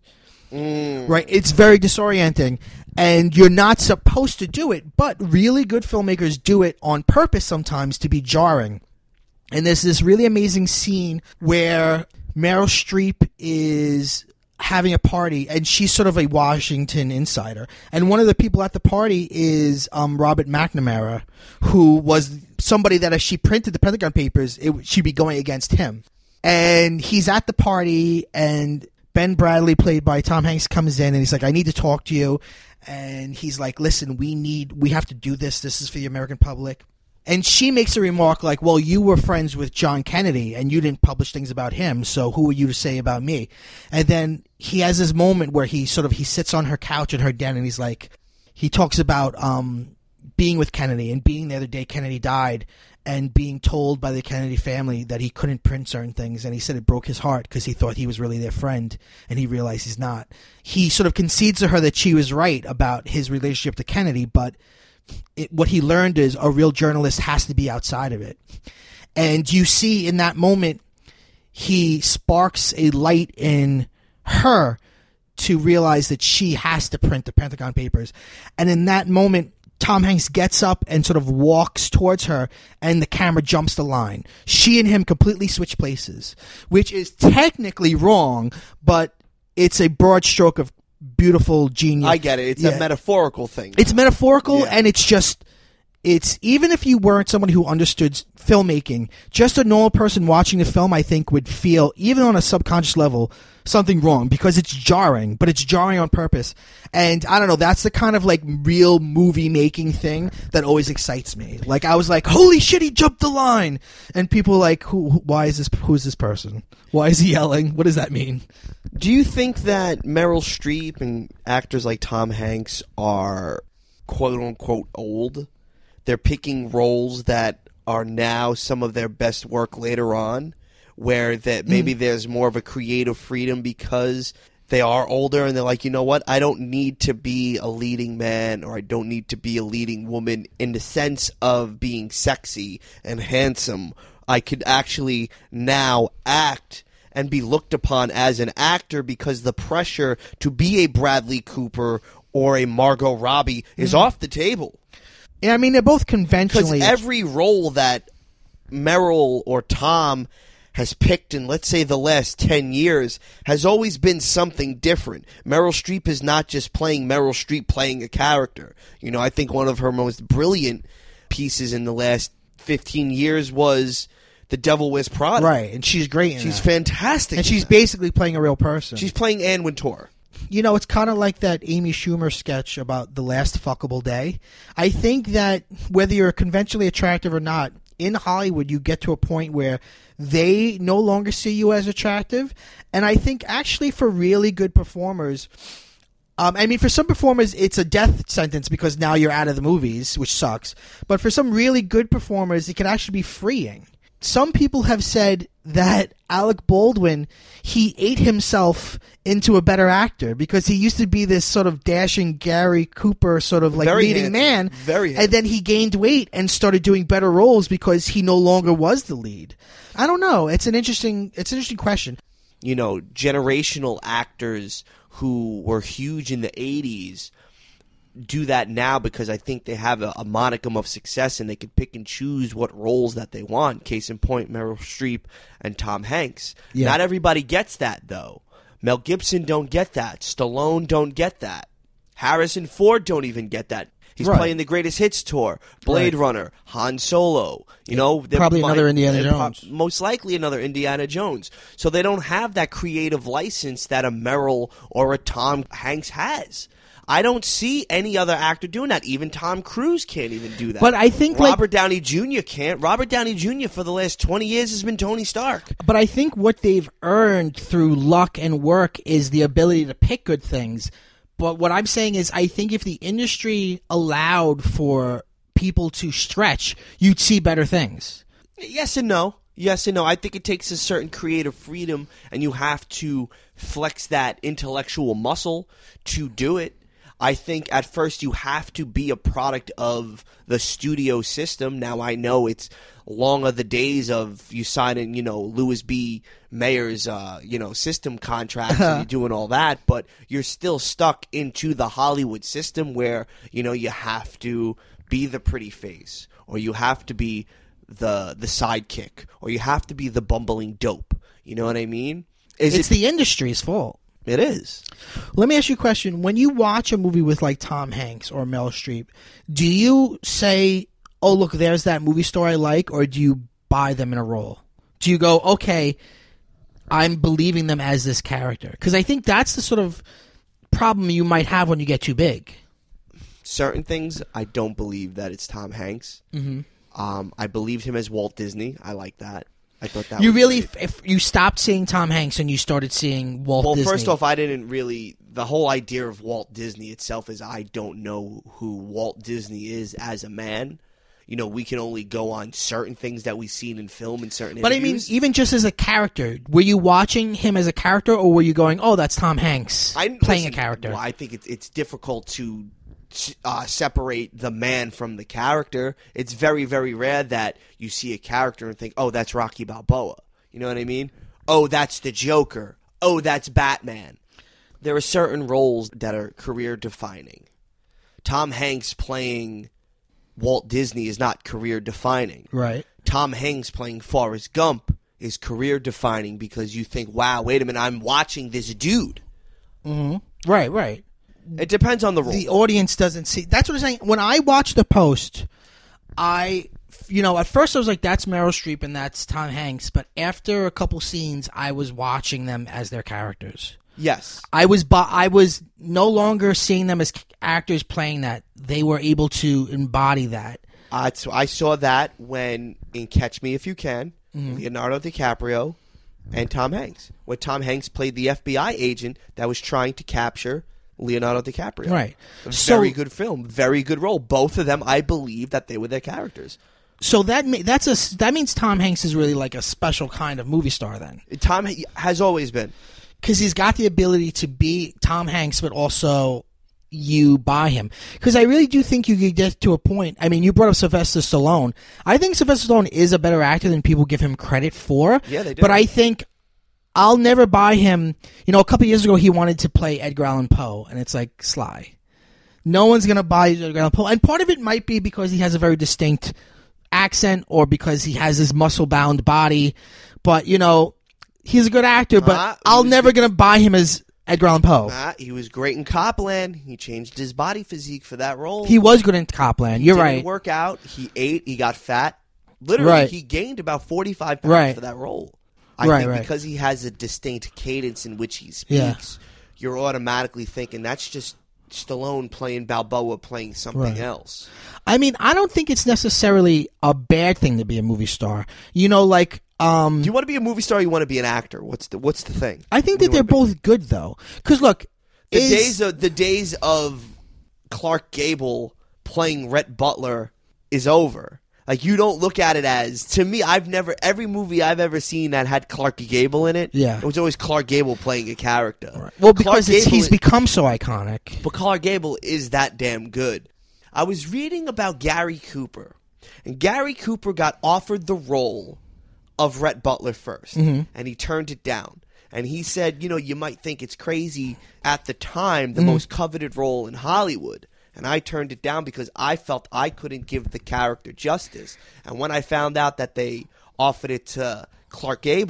Mm. Right? It's very disorienting, and you're not supposed to do it, but really good filmmakers do it on purpose sometimes to be jarring. And there's this really amazing scene where Meryl Streep is having a party, and she's sort of a Washington insider. And one of the people at the party is um, Robert McNamara, who was somebody that if she printed the Pentagon Papers, it, she'd be going against him. And he's at the party, and Ben Bradley, played by Tom Hanks, comes in, and he's like, I need to talk to you. And he's like, listen, we need, we have to do this. This is for the American public. And she makes a remark like, well, you were friends with John Kennedy and you didn't publish things about him, so who are you to say about me? And then he has this moment where he sort of, he sits on her couch in her den and he's like, he talks about um, being with Kennedy and being there the day Kennedy died and being told by the Kennedy family that he couldn't print certain things. And he said it broke his heart because he thought he was really their friend and he realized he's not. He sort of concedes to her that she was right about his relationship to Kennedy, but It, what he learned is a real journalist has to be outside of it. And you see in that moment, he sparks a light in her to realize that she has to print the Pentagon Papers. And in that moment, Tom Hanks gets up and sort of walks towards her, and the camera jumps the line. She and him completely switch places, which is technically wrong, but it's a broad stroke of beautiful genius. I get it. It's yeah. a metaphorical thing. It's metaphorical, yeah. and it's just, it's, even if you weren't someone who understood filmmaking, just a normal person watching the film, I think, would feel, even on a subconscious level, something wrong, because it's jarring, but it's jarring on purpose. And I don't know, that's the kind of like real movie making thing that always excites me. Like, I was like, holy shit, he jumped the line! And people are like, who, why is this, who's this person? Why is he yelling? What does that mean? Do you think that Meryl Streep and actors like Tom Hanks are quote-unquote old? They're picking roles that are now some of their best work later on, where that maybe mm. there's more of a creative freedom because they are older and they're like, you know what, I don't need to be a leading man or I don't need to be a leading woman in the sense of being sexy and handsome. I could actually now act and be looked upon as an actor because the pressure to be a Bradley Cooper or a Margot Robbie is mm. off the table. Yeah, I mean, they're both conventionally... Because every role that Meryl or Tom has picked in, let's say, the last ten years has always been something different. Meryl Streep is not just playing Meryl Streep playing a character. You know, I think one of her most brilliant pieces in the last fifteen years was The Devil Wears Prada. Right, and she's great in She's that. fantastic. And in she's that. basically playing a real person. She's playing Anne Wintour. You know, it's kind of like that Amy Schumer sketch about the last fuckable day. I think that whether you're conventionally attractive or not, in Hollywood you get to a point where they no longer see you as attractive. And I think actually for really good performers, um, I mean, for some performers it's a death sentence because now you're out of the movies, which sucks. But for some really good performers, it can actually be freeing. Some people have said that Alec Baldwin, he ate himself into a better actor because he used to be this sort of dashing Gary Cooper sort of like Very leading handsome. man. Very handsome. And then he gained weight and started doing better roles because he no longer was the lead. I don't know. It's an interesting, it's an interesting question. You know, generational actors who were huge in the eighties do that now because I think they have a, a modicum of success and they can pick and choose what roles that they want. Case in point, Meryl Streep and Tom Hanks. Yeah. Not everybody gets that, though. Mel Gibson don't get that. Stallone don't get that. Harrison Ford don't even get that. He's Right. playing the Greatest Hits tour, Blade Right. Runner, Han Solo. You know, they're Probably might- another Indiana they're pro- Jones. most likely another Indiana Jones. So they don't have that creative license that a Merrill or a Tom Hanks has. I don't see any other actor doing that. Even Tom Cruise can't even do that. But I think, like- Robert Downey Junior can't. Robert Downey Junior for the last twenty years has been Tony Stark. But I think what they've earned through luck and work is the ability to pick good things. But what I'm saying is, I think if the industry allowed for people to stretch, you'd see better things. Yes and no. Yes and no. I think it takes a certain creative freedom, and you have to flex that intellectual muscle to do it. I think at first you have to be a product of the studio system. Now I know it's long are the days of you signing, you know, Louis B. Mayer's, uh, you know, system contracts and you're doing all that, but you're still stuck into the Hollywood system where, you know, you have to be the pretty face, or you have to be the the sidekick, or you have to be the bumbling dope. You know what I mean? Is It's it, the industry's fault. it is. Let me ask you a question. When you watch a movie with like Tom Hanks or Meryl Streep, do you say, oh, look, there's that movie star I like, or do you buy them in a role? Do you go, okay, I'm believing them as this character? Because I think that's the sort of problem you might have when you get too big. Certain things, I don't believe that it's Tom Hanks. Mm-hmm. Um, I believed him as Walt Disney. I like that. I thought that You was really, great. if you stopped seeing Tom Hanks and you started seeing Walt Well, Disney. first off, I didn't really. The whole idea of Walt Disney itself is I don't know who Walt Disney is as a man. You know, we can only go on certain things that we've seen in film and certain But I mean, interviews. even just as a character, were you watching him as a character, or were you going, "Oh, that's Tom Hanks I, playing listen, a character"? well, I think it's it's difficult to uh, separate the man from the character. It's very, very rare that you see a character and think, "Oh, that's Rocky Balboa." You know what I mean? Oh, that's the Joker. Oh, that's Batman. There are certain roles that are career defining. Tom Hanks playing Walt Disney is not career defining. Right. Tom Hanks playing Forrest Gump is career defining because you think, wow, wait a minute, I'm watching this dude. Right. Right. It depends on the role. The audience doesn't see. That's what I'm saying. When I watch The Post, I, you know, at first I was like, "That's Meryl Streep and that's Tom Hanks," but after a couple scenes, I was watching them as their characters. Yes. I was, bu- I was no longer seeing them as actors playing that. They were able to embody that. Uh, so I saw that when in Catch Me If You Can, Leonardo DiCaprio and Tom Hanks. When Tom Hanks played the F B I agent that was trying to capture Leonardo DiCaprio. Right. A So- very good film. Very good role. Both of them, I believe that they were their characters. So that ma- that's a that means Tom Hanks is really like a special kind of movie star then, Tom has always been. because he's got the ability to be Tom Hanks, but also you buy him. Because I really do think you could get to a point. I mean, you brought up Sylvester Stallone. I think Sylvester Stallone is a better actor than people give him credit for. Yeah, they do. But I think I'll never buy him. You know, a couple years ago he wanted to play Edgar Allan Poe, and it's like, Sly. No one's gonna buy Edgar Allan Poe, and part of it might be because he has a very distinct accent, or because he has his muscle-bound body. But you know, he's a good actor. But Uh, he I'll was never gonna buy him as Edgar Allan Poe. Uh, he was great in Copland. He changed his body physique for that role. He was good in Copland. You're didn't right. work out. He ate. He got fat. Literally, Right. he gained about forty-five pounds Right. for that role. I Right, think right. because he has a distinct cadence in which he speaks, Yeah. you're automatically thinking that's just Stallone playing Balboa playing something Right. else. I mean, I don't think it's necessarily a bad thing to be a movie star. You know, like um, Do you want to be a movie star or you want to be an actor? What's the What's the thing? I think What do that they're you wanna both good though. Because look, be? The is, days of the days of Clark Gable playing Rhett Butler is over. Like, you don't look at it as, to me, I've never, every movie I've ever seen that had Clark Gable in it, Yeah. it was always Clark Gable playing a character. well, Clark because it's, Gable he's is- become so iconic. But Clark Gable is that damn good. I was reading about Gary Cooper, and Gary Cooper got offered the role of Rhett Butler first, Mm-hmm. and he turned it down. And he said, you know, you might think it's crazy at the time, Mm-hmm. the most coveted role in Hollywood. And I turned it down because I felt I couldn't give the character justice. And when I found out that they offered it to Clark Gable,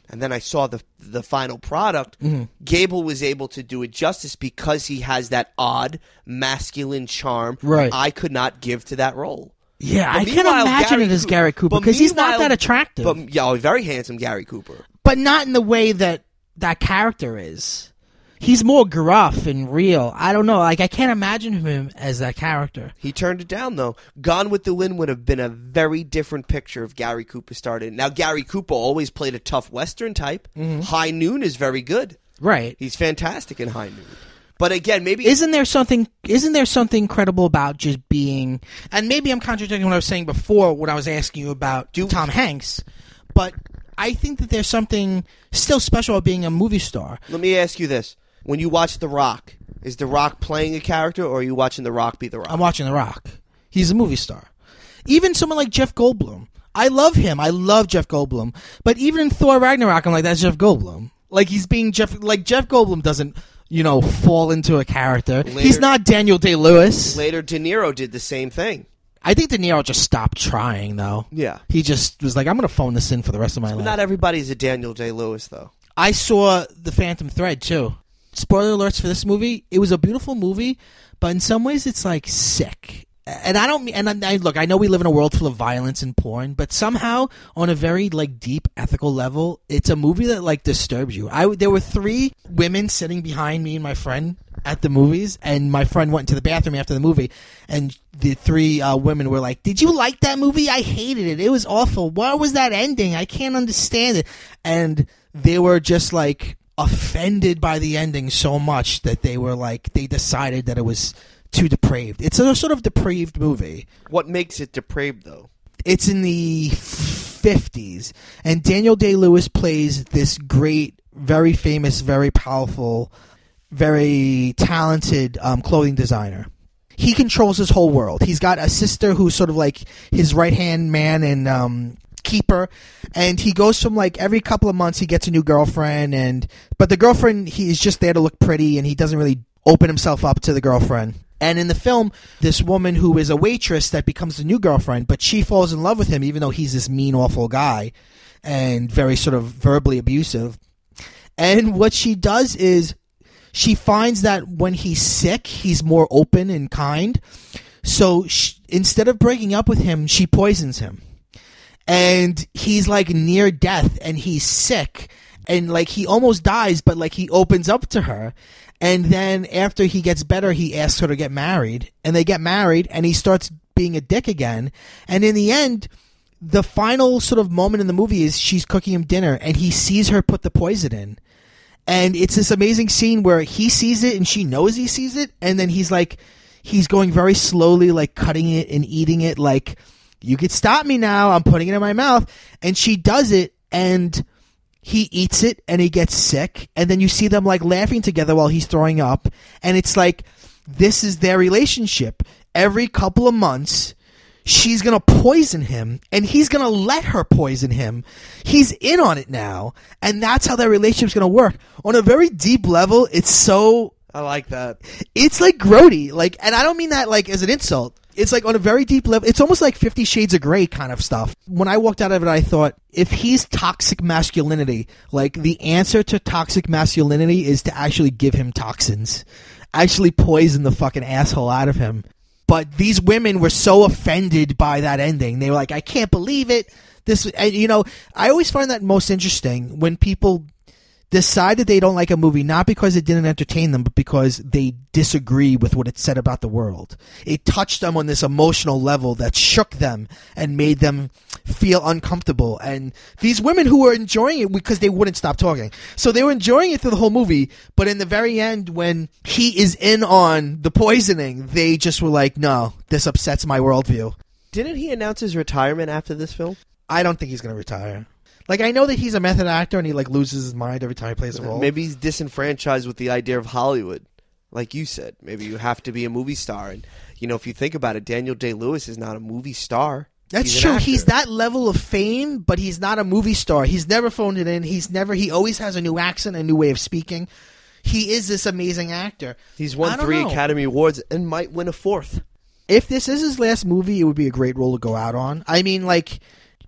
and then I saw the the final product, Mm-hmm. Gable was able to do it justice because he has that odd masculine charm Right. I could not give to that role. Yeah, But I can't meanwhile, imagine Gary it as Coo- Gary Cooper but because he's not meanwhile- that attractive. But yeah, oh, very handsome Gary Cooper. But not in the way that that character is. He's more gruff and real. I don't know. Like, I can't imagine him as that character. He turned it down, though. Gone with the Wind would have been a very different picture if Gary Cooper started. Now, Gary Cooper always played a tough Western type. Mm-hmm. High Noon is very good. Right. He's fantastic in High Noon. But again, maybe... Isn't there something isn't there something credible about just being, and maybe I'm contradicting what I was saying before when I was asking you about Do- Tom Hanks, but I think that there's something still special about being a movie star. Let me ask you this. When you watch The Rock, is The Rock playing a character, or are you watching The Rock be The Rock? I'm watching The Rock. He's a movie star. Even someone like Jeff Goldblum. I love him. I love Jeff Goldblum. But even in Thor Ragnarok, I'm like, that's Jeff Goldblum. Like, he's being Jeff... Like, Jeff Goldblum doesn't, you know, fall into a character. Later- He's not Daniel Day-Lewis. Later, De Niro did the same thing. I think De Niro just stopped trying, though. Yeah. He just was like, I'm going to phone this in for the rest of my But life. not everybody's a Daniel Day-Lewis, though. I saw The Phantom Thread, too. Spoiler alerts for this movie. It was a beautiful movie, but in some ways it's, like, sick. And I don't mean, and I, look, I know we live in a world full of violence and porn, but somehow, on a very, like, deep ethical level, it's a movie that, like, disturbs you. I, there were three women sitting behind me and my friend at the movies, and my friend went into the bathroom after the movie, and the three uh, women were like, did you like that movie? I hated it. It was awful. What was that ending? I can't understand it. And they were just, like, offended by the ending so much that they were, like, they decided that it was too depraved. It's a sort of depraved movie. What makes it depraved, though? It's in the fifties, and Daniel Day-Lewis plays this great, very famous, very powerful, very talented um, clothing designer. He controls his whole world. He's got a sister who's sort of like his right-hand man and um, keeper, and he goes from, like, every couple of months he gets a new girlfriend, and but the girlfriend, he's just there to look pretty, and he doesn't really open himself up to the girlfriend. And in the film, this woman who is a waitress that becomes the new girlfriend, but she falls in love with him even though he's this mean, awful guy and very sort of verbally abusive. And what she does is she finds that when he's sick, he's more open and kind. So she, instead of breaking up with him, she poisons him. And he's, like, near death, and he's sick. And, like, he almost dies, but, like, he opens up to her. And then after he gets better, he asks her to get married. And they get married, and he starts being a dick again. And in the end, the final sort of moment in the movie is she's cooking him dinner, and he sees her put the poison in. And it's this amazing scene where he sees it, and she knows he sees it. And then he's, like, he's going very slowly, like, cutting it and eating it, like, you could stop me now, I'm putting it in my mouth. And she does it, and he eats it, and he gets sick, and then you see them, like, laughing together while he's throwing up, and it's like, this is their relationship. Every couple of months, she's gonna poison him, and he's gonna let her poison him. He's in on it now, and that's how their relationship's gonna work. On a very deep level, it's so... I like that. It's, like, grody, like, and I don't mean that, like, as an insult. It's, like, on a very deep level. It's almost like Fifty Shades of Grey kind of stuff. When I walked out of it, I thought, if he's toxic masculinity, like, the answer to toxic masculinity is to actually give him toxins. Actually poison the fucking asshole out of him. But these women were so offended by that ending. They were like, I can't believe it. This, and, you know, I always find that most interesting when people decide that they don't like a movie, not because it didn't entertain them, but because they disagree with what it said about the world. It touched them on this emotional level that shook them and made them feel uncomfortable. And these women who were enjoying it because they wouldn't stop talking. So they were enjoying it through the whole movie, but in the very end, when he is in on the poisoning, they just were like, no, this upsets my worldview. Didn't he announce his retirement after this film? I don't think he's going to retire. Like, I know that he's a method actor and he, like, loses his mind every time he plays a role. Maybe he's disenfranchised with the idea of Hollywood. Like you said, maybe you have to be a movie star. And, you know, if you think about it, Daniel Day-Lewis is not a movie star. That's he's true. An actor. He's that level of fame, but he's not a movie star. He's never phoned it in. He's never, he always has a new accent, a new way of speaking. He is this amazing actor. He's I won don't three know. Academy Awards and might win a fourth. If this is his last movie, it would be a great role to go out on. I mean, like,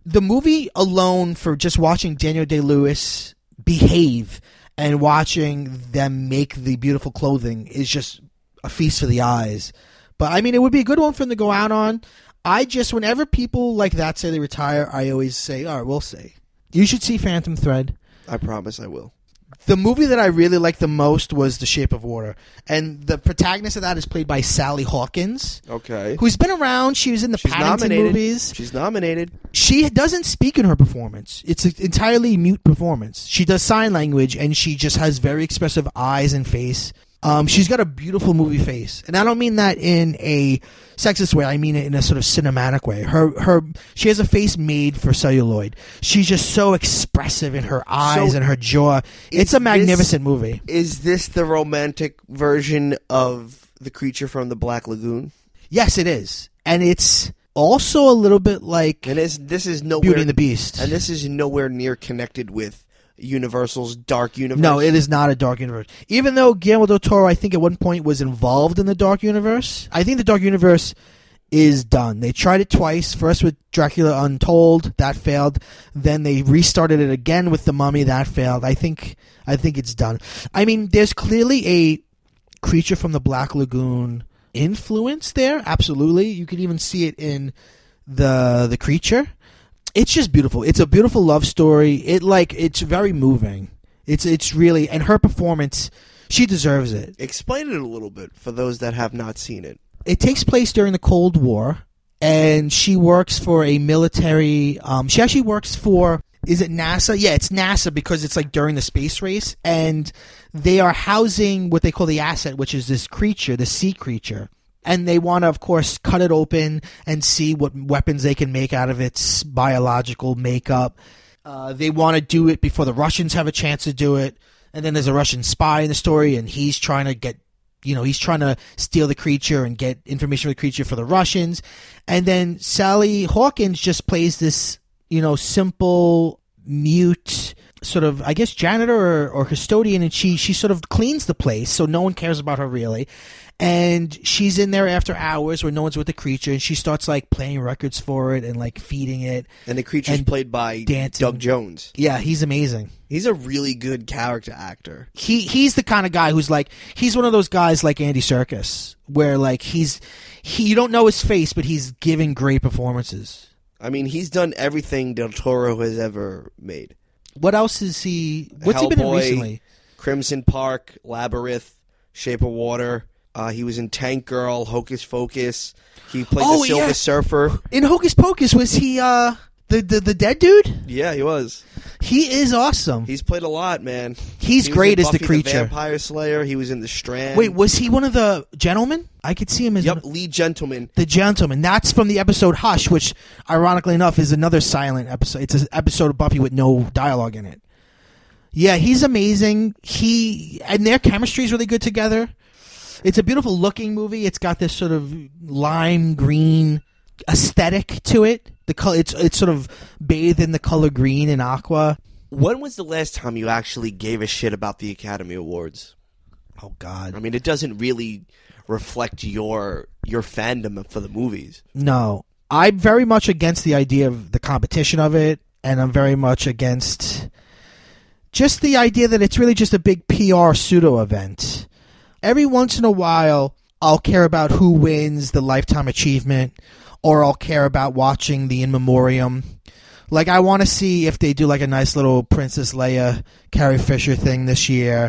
the movie alone, for just watching Daniel Day-Lewis behave and watching them make the beautiful clothing is just a feast for the eyes. But, I mean, it would be a good one for them to go out on. I just, whenever people like that say they retire, I always say, all right, we'll see. You should see Phantom Thread. I promise I will. The movie that I really liked the most was The Shape of Water. And the protagonist of that is played by Sally Hawkins. Okay. Who's been around. She was in the She's Paddington nominated. movies. She's nominated. She doesn't speak in her performance. It's an entirely mute performance. She does sign language, and she just has very expressive eyes and face. Um, she's got a beautiful movie face. And I don't mean that in a sexist way. I mean it in a sort of cinematic way. Her, her, she has a face made for celluloid. She's just so expressive in her eyes So and her jaw. It's a magnificent this, movie. Is this the romantic version of The Creature from the Black Lagoon? Yes, it is. And it's also a little bit like And it's, this is nowhere, Beauty and the Beast. And this is nowhere near connected with Universal's Dark Universe. No, it is not a Dark Universe. Even though Guillermo del Toro, I think at one point was involved in the Dark Universe, I think the Dark Universe is done. They tried it twice. First with Dracula Untold, that failed. Then they restarted it again with The Mummy, that failed. I think I think it's done. I mean, there's clearly a Creature from the Black Lagoon influence there. Absolutely. You can even see it in the the creature. It's just beautiful. It's a beautiful love story. It like it's very moving. It's it's really, and her performance, she deserves it. Explain it a little bit for those that have not seen it. It takes place during the Cold War, and she works for a military. Um, she actually works for. Is it NASA? Yeah, it's NASA because it's like during the space race, and they are housing what they call the asset, which is this creature, the sea creature. And they want to, of course, cut it open and see what weapons they can make out of its biological makeup. Uh, they want to do it before the Russians have a chance to do it. And then there's a Russian spy in the story, and he's trying to get, you know, he's trying to steal the creature and get information on the creature for the Russians. And then Sally Hawkins just plays this, you know, simple, mute sort of, I guess, janitor or, or custodian, and she, she sort of cleans the place, so no one cares about her really. And she's in there after hours where no one's with the creature, and she starts like playing records for it and like feeding it. And the creature's And played by dancing. Doug Jones. Yeah, he's amazing. He's a really good character actor. He he's the kind of guy who's like, he's one of those guys like Andy Serkis, where like he's he you don't know his face, but he's giving great performances. I mean, he's done everything Del Toro has ever made. What else is he? What's he been in Hellboy, recently? Crimson Park, Labyrinth, Shape of Water. Uh, he was in Tank Girl, Hocus Pocus. He played Oh, the Silver yeah. Surfer. In Hocus Pocus, was he uh the, the the dead dude? Yeah, he was. He is awesome. He's played a lot, man. He's He was great in as the Buffy creature. Vampire Slayer. He was in The Strand. Wait, was he one of the gentlemen? I could see him as Yep, one- Lee Gentleman. the gentleman. That's from the episode Hush, which ironically enough is another silent episode. It's an episode of Buffy with no dialogue in it. Yeah, he's amazing. He and their chemistry is really good together. It's a beautiful looking movie. It's got this sort of lime green aesthetic to it. The color, it's it's sort of bathed in the color green and aqua. When was the last time you actually gave a shit about the Academy Awards? Oh God, I mean, it doesn't really reflect your your fandom for the movies. no. I'm very much against the idea of the competition of it, and I'm very much against just the idea that it's really just a big P R pseudo event. Every once in a while, I'll care about who wins the Lifetime Achievement, or I'll care about watching the In Memoriam. Like, I want to see if they do like a nice little Princess Leia, Carrie Fisher thing this year.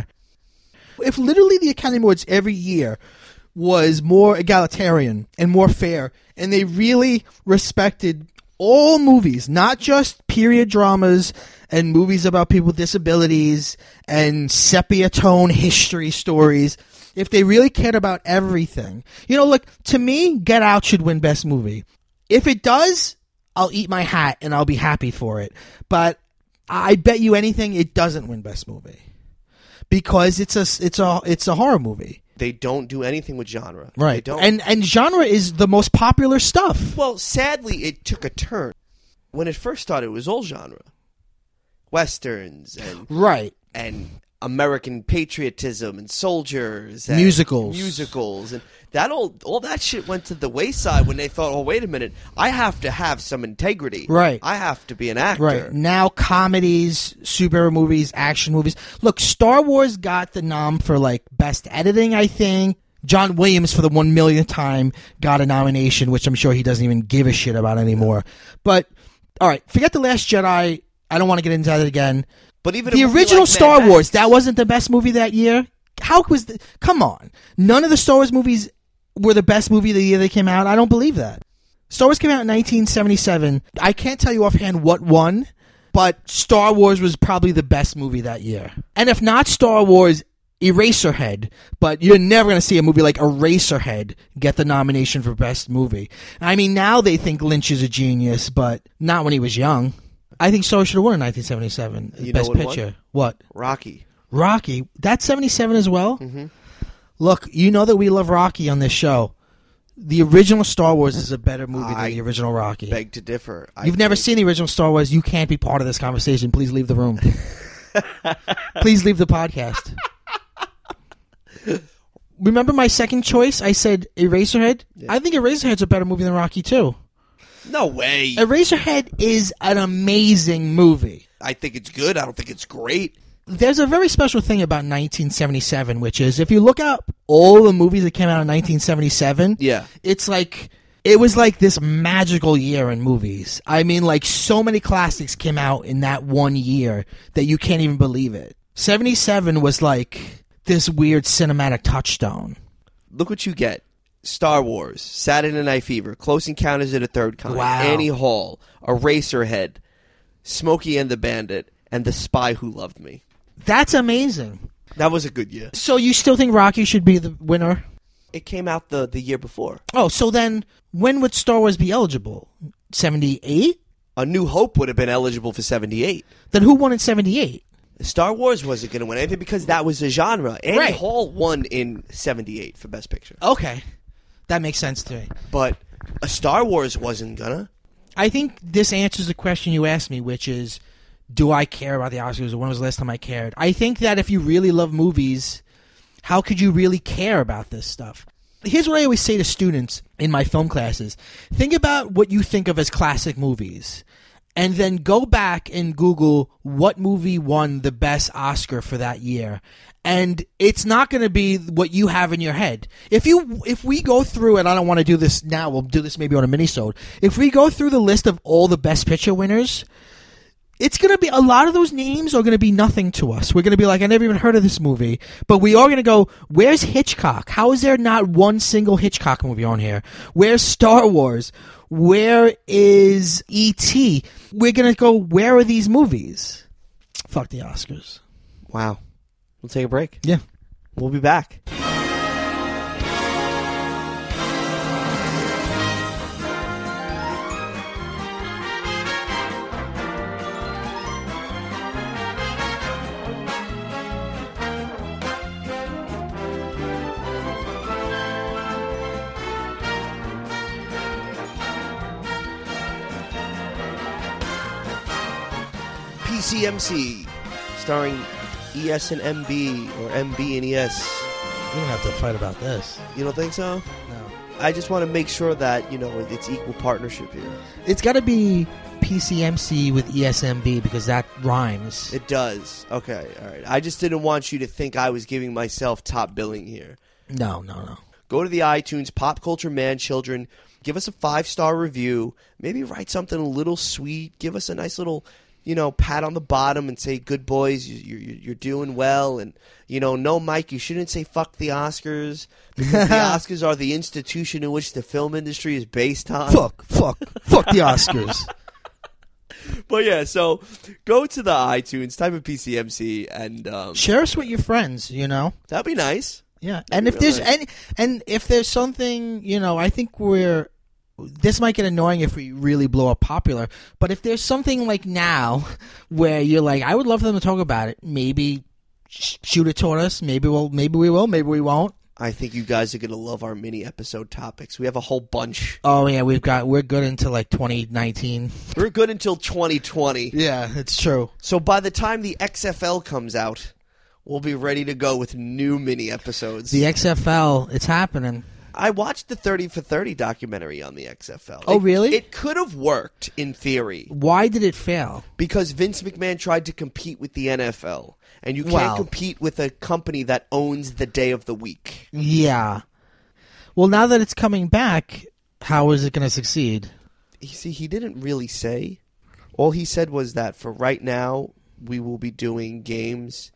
If literally the Academy Awards every year was more egalitarian and more fair, and they really respected all movies, not just period dramas and movies about people with disabilities and sepia tone history stories, if they really cared about everything. You know, look, to me, Get Out should win Best Movie. If it does, I'll eat my hat and I'll be happy for it. But I bet you anything it doesn't win Best Movie. Because it's a it's a it's a horror movie. They don't do anything with genre. Right. They don't. And and genre is the most popular stuff. Well, sadly, it took a turn. When it first started, it was all genre. Westerns and Right. and American patriotism and soldiers and Musicals. musicals and that all all that shit went to the wayside when they thought, oh wait a minute, I have to have some integrity, Right. I have to be an actor, Right. Now comedies, superhero movies, action movies. Look, Star Wars got the nom for like best editing, I think. John Williams, for the one millionth time, got a nomination, which I'm sure he doesn't even give a shit about anymore. But, all right, forget The Last Jedi. I don't want to get into that again. But even The a movie original like Star Mad Wars, Max- that wasn't the best movie that year? How was the... Come on. None of the Star Wars movies were the best movie the year they came out? I don't believe that. Star Wars came out in nineteen seventy-seven. I can't tell you offhand what won, but Star Wars was probably the best movie that year. And if not Star Wars, Eraserhead, but you're never going to see a movie like Eraserhead get the nomination for best movie. I mean, now they think Lynch is a genius, but not when he was young. I think Star Wars should have won in nineteen seventy-seven. You know best what picture. won? What? Rocky. Rocky. That's seventy-seven as well? Mm-hmm. Look, you know that we love Rocky on this show. The original Star Wars is a better movie I than the original Rocky. Beg to differ. I You've never think- seen the original Star Wars. You can't be part of this conversation. Please leave the room. Please leave the podcast. Remember my second choice? I said Eraserhead. Yeah. I think Eraserhead's a better movie than Rocky too. No way. Eraserhead is an amazing movie. I think it's good. I don't think it's great. There's a very special thing about nineteen seventy-seven, which is if you look up all the movies that came out in nineteen seventy-seven, Yeah. it's like it was like this magical year in movies. I mean, like so many classics came out in that one year that you can't even believe it. seventy-seven was like this weird cinematic touchstone. Look what you get. Star Wars, Saturday Night Fever, Close Encounters of the Third Kind, Wow. Annie Hall, Eraserhead, Smokey and the Bandit, and The Spy Who Loved Me. That's amazing. That was a good year. So you still think Rocky should be the winner? It came out the, the year before. Oh, so then when would Star Wars be eligible? seventy-eight? A New Hope would have been eligible for seventy-eight. Then who won in seventy-eight? Star Wars wasn't going to win anything because that was a genre. Annie Right. Hall won in seventy-eight for Best Picture. Okay. That makes sense to me. But a Star Wars wasn't gonna. I think this answers the question you asked me, which is, do I care about the Oscars, or when was the last time I cared? I think that if you really love movies, how could you really care about this stuff? Here's what I always say to students in my film classes. Think about what you think of as classic movies, and then go back and Google what movie won the best Oscar for that year. And it's not going to be what you have in your head. If you, if we go through, and I don't want to do this now, we'll do this maybe on a mini-sode. If we go through the list of all the Best Picture winners, it's going to be, a lot of those names are going to be nothing to us. We're going to be like, I never even heard of this movie. But we are going to go, where's Hitchcock? How is there not one single Hitchcock movie on here? Where's Star Wars? Where is E T? We're going to go, where are these movies? Fuck the Oscars. Wow. We'll take a break. Yeah. We'll be back. P C M C, starring E S and M B, or M B and E S. We don't have to fight about this. You don't think so? No. I just want to make sure that, you know, it's equal partnership here. It's got to be P C M C with E S M B because that rhymes. It does. Okay, all right. I just didn't want you to think I was giving myself top billing here. No, no, no. Go to the iTunes, Pop Culture Man Children. Give us a five-star review. Maybe write something a little sweet. Give us a nice little, you know, pat on the bottom and say, good boys, you, you, you're doing well. And, you know, no, Mike, you shouldn't say fuck the Oscars. Because the Oscars are the institution in which the film industry is based on. Fuck, fuck, fuck the Oscars. But yeah, so go to the iTunes, type in P C M C, and um, Share us with your friends, you know? that'd be nice. Yeah. That'd And be if real there's nice. any, and if there's something, you know, I think we're, this might get annoying if we really blow up popular, but if there's something like now where you're like, I would love for them to talk about it, maybe sh- shoot it toward us. Maybe we'll, maybe we will, maybe we won't. I think you guys are going to love our mini episode topics. We have a whole bunch. Oh yeah, we've got, we're good into like twenty nineteen. We're good until twenty twenty. Yeah, it's true. So by the time the X F L comes out, we'll be ready to go with new mini episodes. The X F L, it's happening. I watched the thirty for thirty documentary on the X F L. Oh, It- really? It could have worked in theory Why did it fail? because Vince McMahon tried to compete with the N F L, and you can't Wow. compete with a company that owns the day of the week. Yeah. Well, now that it's coming back, how is it going to succeed? You see, he didn't really say. All he said was that for right now, we will be doing games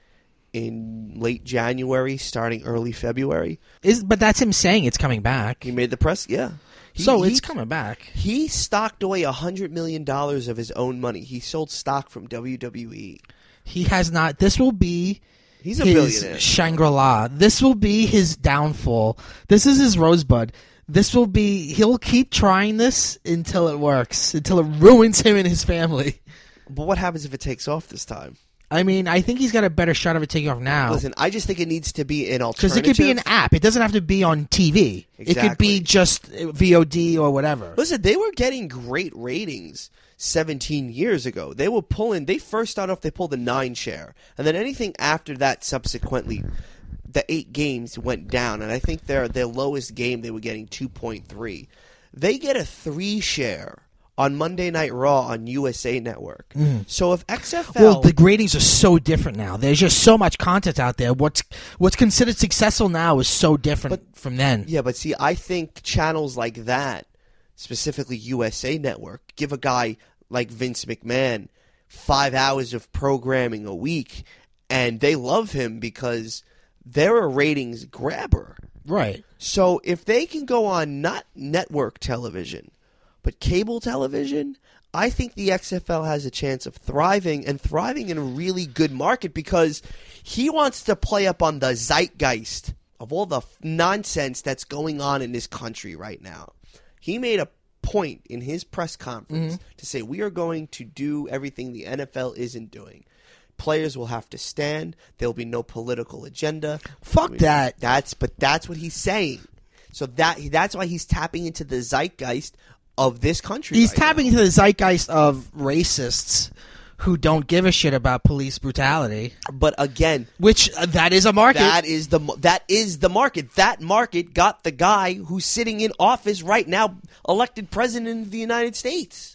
in late January, starting early February. Is but that's him saying it's coming back. He made the press, yeah. He, so he, it's coming back. He stocked away a hundred million dollars of his own money. He sold stock from W W E. He has not. This will be He's a his billionaire. Shangri-La. This will be his downfall. This is his rosebud. This will be. He'll keep trying this until it works. Until it ruins him and his family. But what happens if it takes off this time? I mean, I think he's got a better shot of it taking off now. Listen, I just think it needs to be an Because alternative. it could be an app. It doesn't have to be on T V. It could Exactly. be just V O D or whatever. Listen, they were getting great ratings seventeen years ago. They were pulling, they first started off, they pulled a nine share. And then anything after that subsequently, the eight games went down. And I think their, their lowest game, they were getting two point three. They get a three share on Monday Night Raw on U S A Network. Mm. So if X F L... Well, the ratings are so different now. There's just so much content out there. What's what's considered successful now is so different from then. Yeah, but see, I think channels like that, specifically U S A Network, give a guy like Vince McMahon five hours of programming a week, and they love him because they're a ratings grabber. Right. So if they can go on not network television, but cable television, I think the X F L has a chance of thriving and thriving in a really good market because he wants to play up on the zeitgeist of all the f- nonsense that's going on in this country right now. He made a point in his press conference Mm-hmm. to say we are going to do everything the N F L isn't doing. Players will have to stand. There will be no political agenda. Fuck I mean, that. That's but that's what he's saying. So that that's why he's tapping into the zeitgeist of this country. He's right tapping now. into the zeitgeist of racists who don't give a shit about police brutality, But again, which uh, that is a market. that is the that is the market. That market got the guy who's sitting in office right now, elected president of the United States.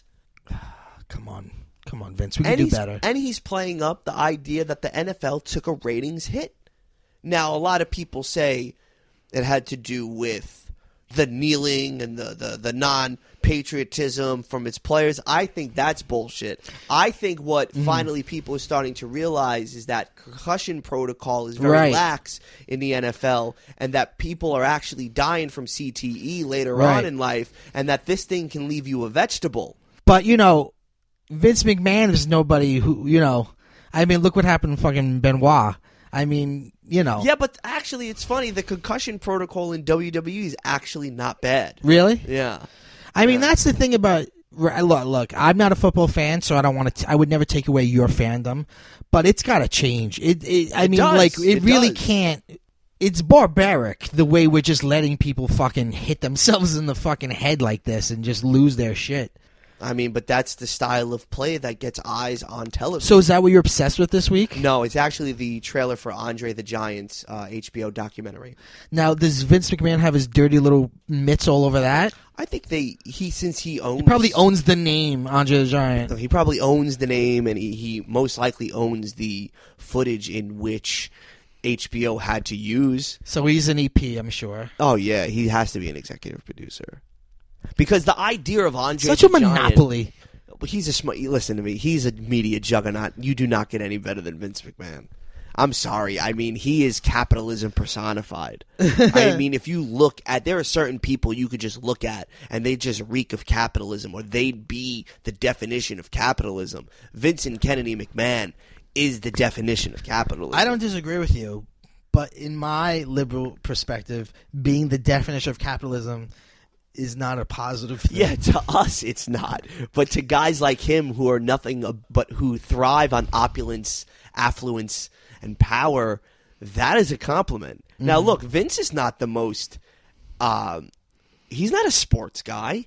Come on. Come on, Vince. We can And do he's, better. and he's playing up the idea that the N F L took a ratings hit. Now, a lot of people say it had to do with the kneeling and the, the, the non-patriotism from its players. I think that's bullshit. I think what Mm. finally people are starting to realize is that concussion protocol is very Right. lax in the N F L and that people are actually dying from C T E later Right. on in life and that this thing can leave you a vegetable. But, you know, Vince McMahon is nobody who, you know, I mean, look what happened to fucking Benoit. I mean, you know. Yeah, but actually, it's funny. The concussion protocol in W W E is actually not bad. Really? Yeah. I mean, Yeah. that's the thing about look. Look, I'm not a football fan, so I don't want to. I would never take away your fandom, but it's got to change. It. it I It mean, does. like, it, It really does. can't. It's barbaric the way we're just letting people fucking hit themselves in the fucking head like this and just lose their shit. I mean, but that's the style of play that gets eyes on television. So is that what you're obsessed with this week? No, it's actually the trailer for Andre the Giant's uh, H B O documentary. Now, does Vince McMahon have his dirty little mitts all over that? I think they he since he owns He probably owns the name Andre the Giant. he probably owns the name and he, he most likely owns the footage in which H B O had to use. So he's an E P, I'm sure. Oh yeah, he has to be an executive producer. Because the idea of Andre Such the a monopoly. Giant, he's a smart. Listen to me. He's a media juggernaut. You do not get any better than Vince McMahon. I'm sorry. I mean, he is capitalism personified. I mean, if you look at, there are certain people you could just look at and they just reek of capitalism, or they'd be the definition of capitalism. Vincent Kennedy McMahon is the definition of capitalism. I don't disagree with you, but in my liberal perspective, being the definition of capitalism is not a positive thing. Yeah, to us it's not, but to guys like him who are nothing but who thrive on opulence, affluence, and power, that is a compliment. Mm-hmm. Now, look, Vince is not the most. Um, he's not a sports guy,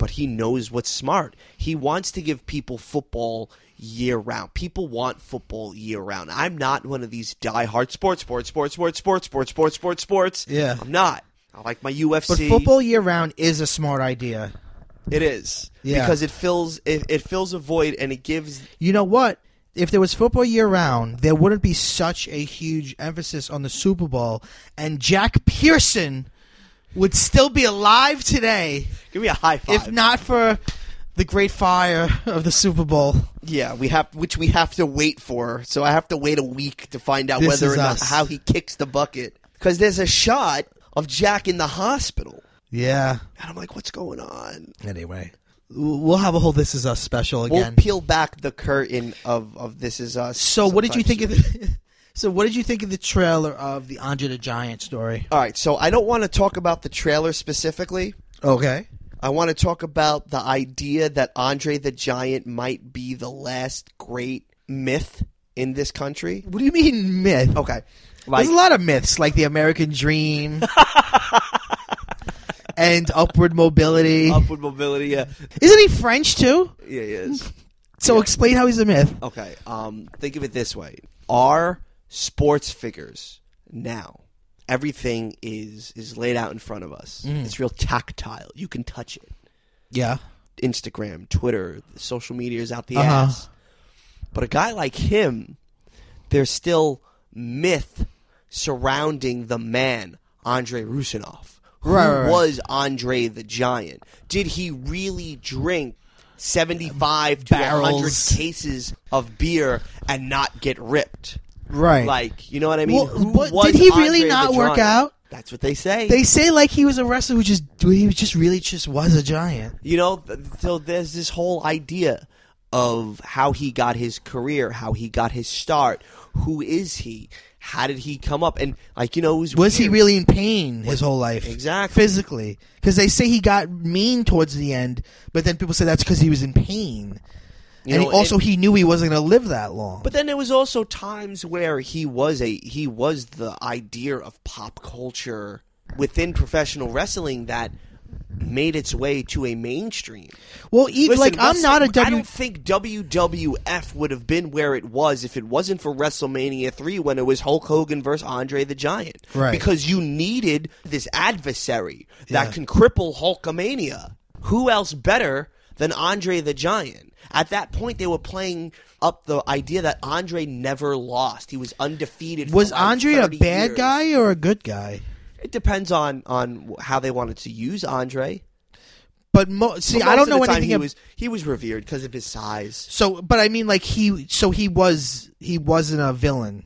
but he knows what's smart. He wants to give people football year round. People want football year round. I'm not one of these diehard sports, sports, sports, sports, sports, sports, sports, sports, sports. Yeah. I'm not. I like my U F But C. football year round is a smart idea. It is. Yeah. Because it fills it, it fills a void and it gives. You know what? If there was football year round, there wouldn't be such a huge emphasis on the Super Bowl, and Jack Pearson would still be alive today. Give me a high five. If not for the great fire of the Super Bowl. Yeah, we have, which we have to wait for. So I have to wait a week to find out This whether is or not us. how he kicks the bucket. Because there's a shot of Jack in the hospital, Yeah. and I'm like, what's going on? Anyway, we'll have a whole This Is Us special We'll again. peel back the curtain of, of This Is Us. So what did you sometime think of soon. the? So what did you think of the trailer of the Andre the Giant story? All right, so I don't want to talk about the trailer specifically. Okay. I want to talk about the idea that Andre the Giant might be the last great myth in this country. What do you mean myth? Okay. Like, There's a lot of myths, like the American Dream and upward mobility. upward mobility, yeah. Isn't he French too? Yeah, he is. So explain how he's a myth. Okay, um, think of it this way. Our sports figures now, everything is is laid out in front of us. Mm. It's real tactile. You can touch it. Yeah. Instagram, Twitter, social media is out the Uh-huh. ass. But a guy like him, there's still myth surrounding the man, Andre Rusinov. Who Right, right, right. was Andre the Giant? Did he really drink seventy-five to one hundred Barrels. cases of beer and not get ripped? Right. Like, you know what I mean? Well, Who but was did he really Andre not the work Giant? out? That's what they say. They say like he was a wrestler who just he was just really just was a giant. You know, th- so there's this whole idea of how he got his career, how he got his start. Who is he? How did he come up? And, like, you know, it was Was he weird. really in pain his whole life? Exactly. Physically. Because they say he got mean towards the end, but then people say that's because he was in pain. You and know, he, also and- he knew he wasn't going to live that long. But then there was also times where he was a he was the idea of pop culture within professional wrestling that made its way to a mainstream. well, even, Listen, like I'm not a wrestling- I W. don't think W W F would have been where it was if it wasn't for WrestleMania three when it was Hulk Hogan versus Andre the Giant. Right. Because you needed this adversary that Yeah. can cripple Hulkamania. Who else better than Andre the Giant? At that point, they were playing up the idea that Andre never lost. He was undefeated. Was for like Andre a thirty bad years. guy or a good guy? It depends on, on how they wanted to use Andre. But mo- see, But I don't most of know the time anything. He ab- was he was revered because of his size. so, but I mean, like he. So he was. He wasn't a villain.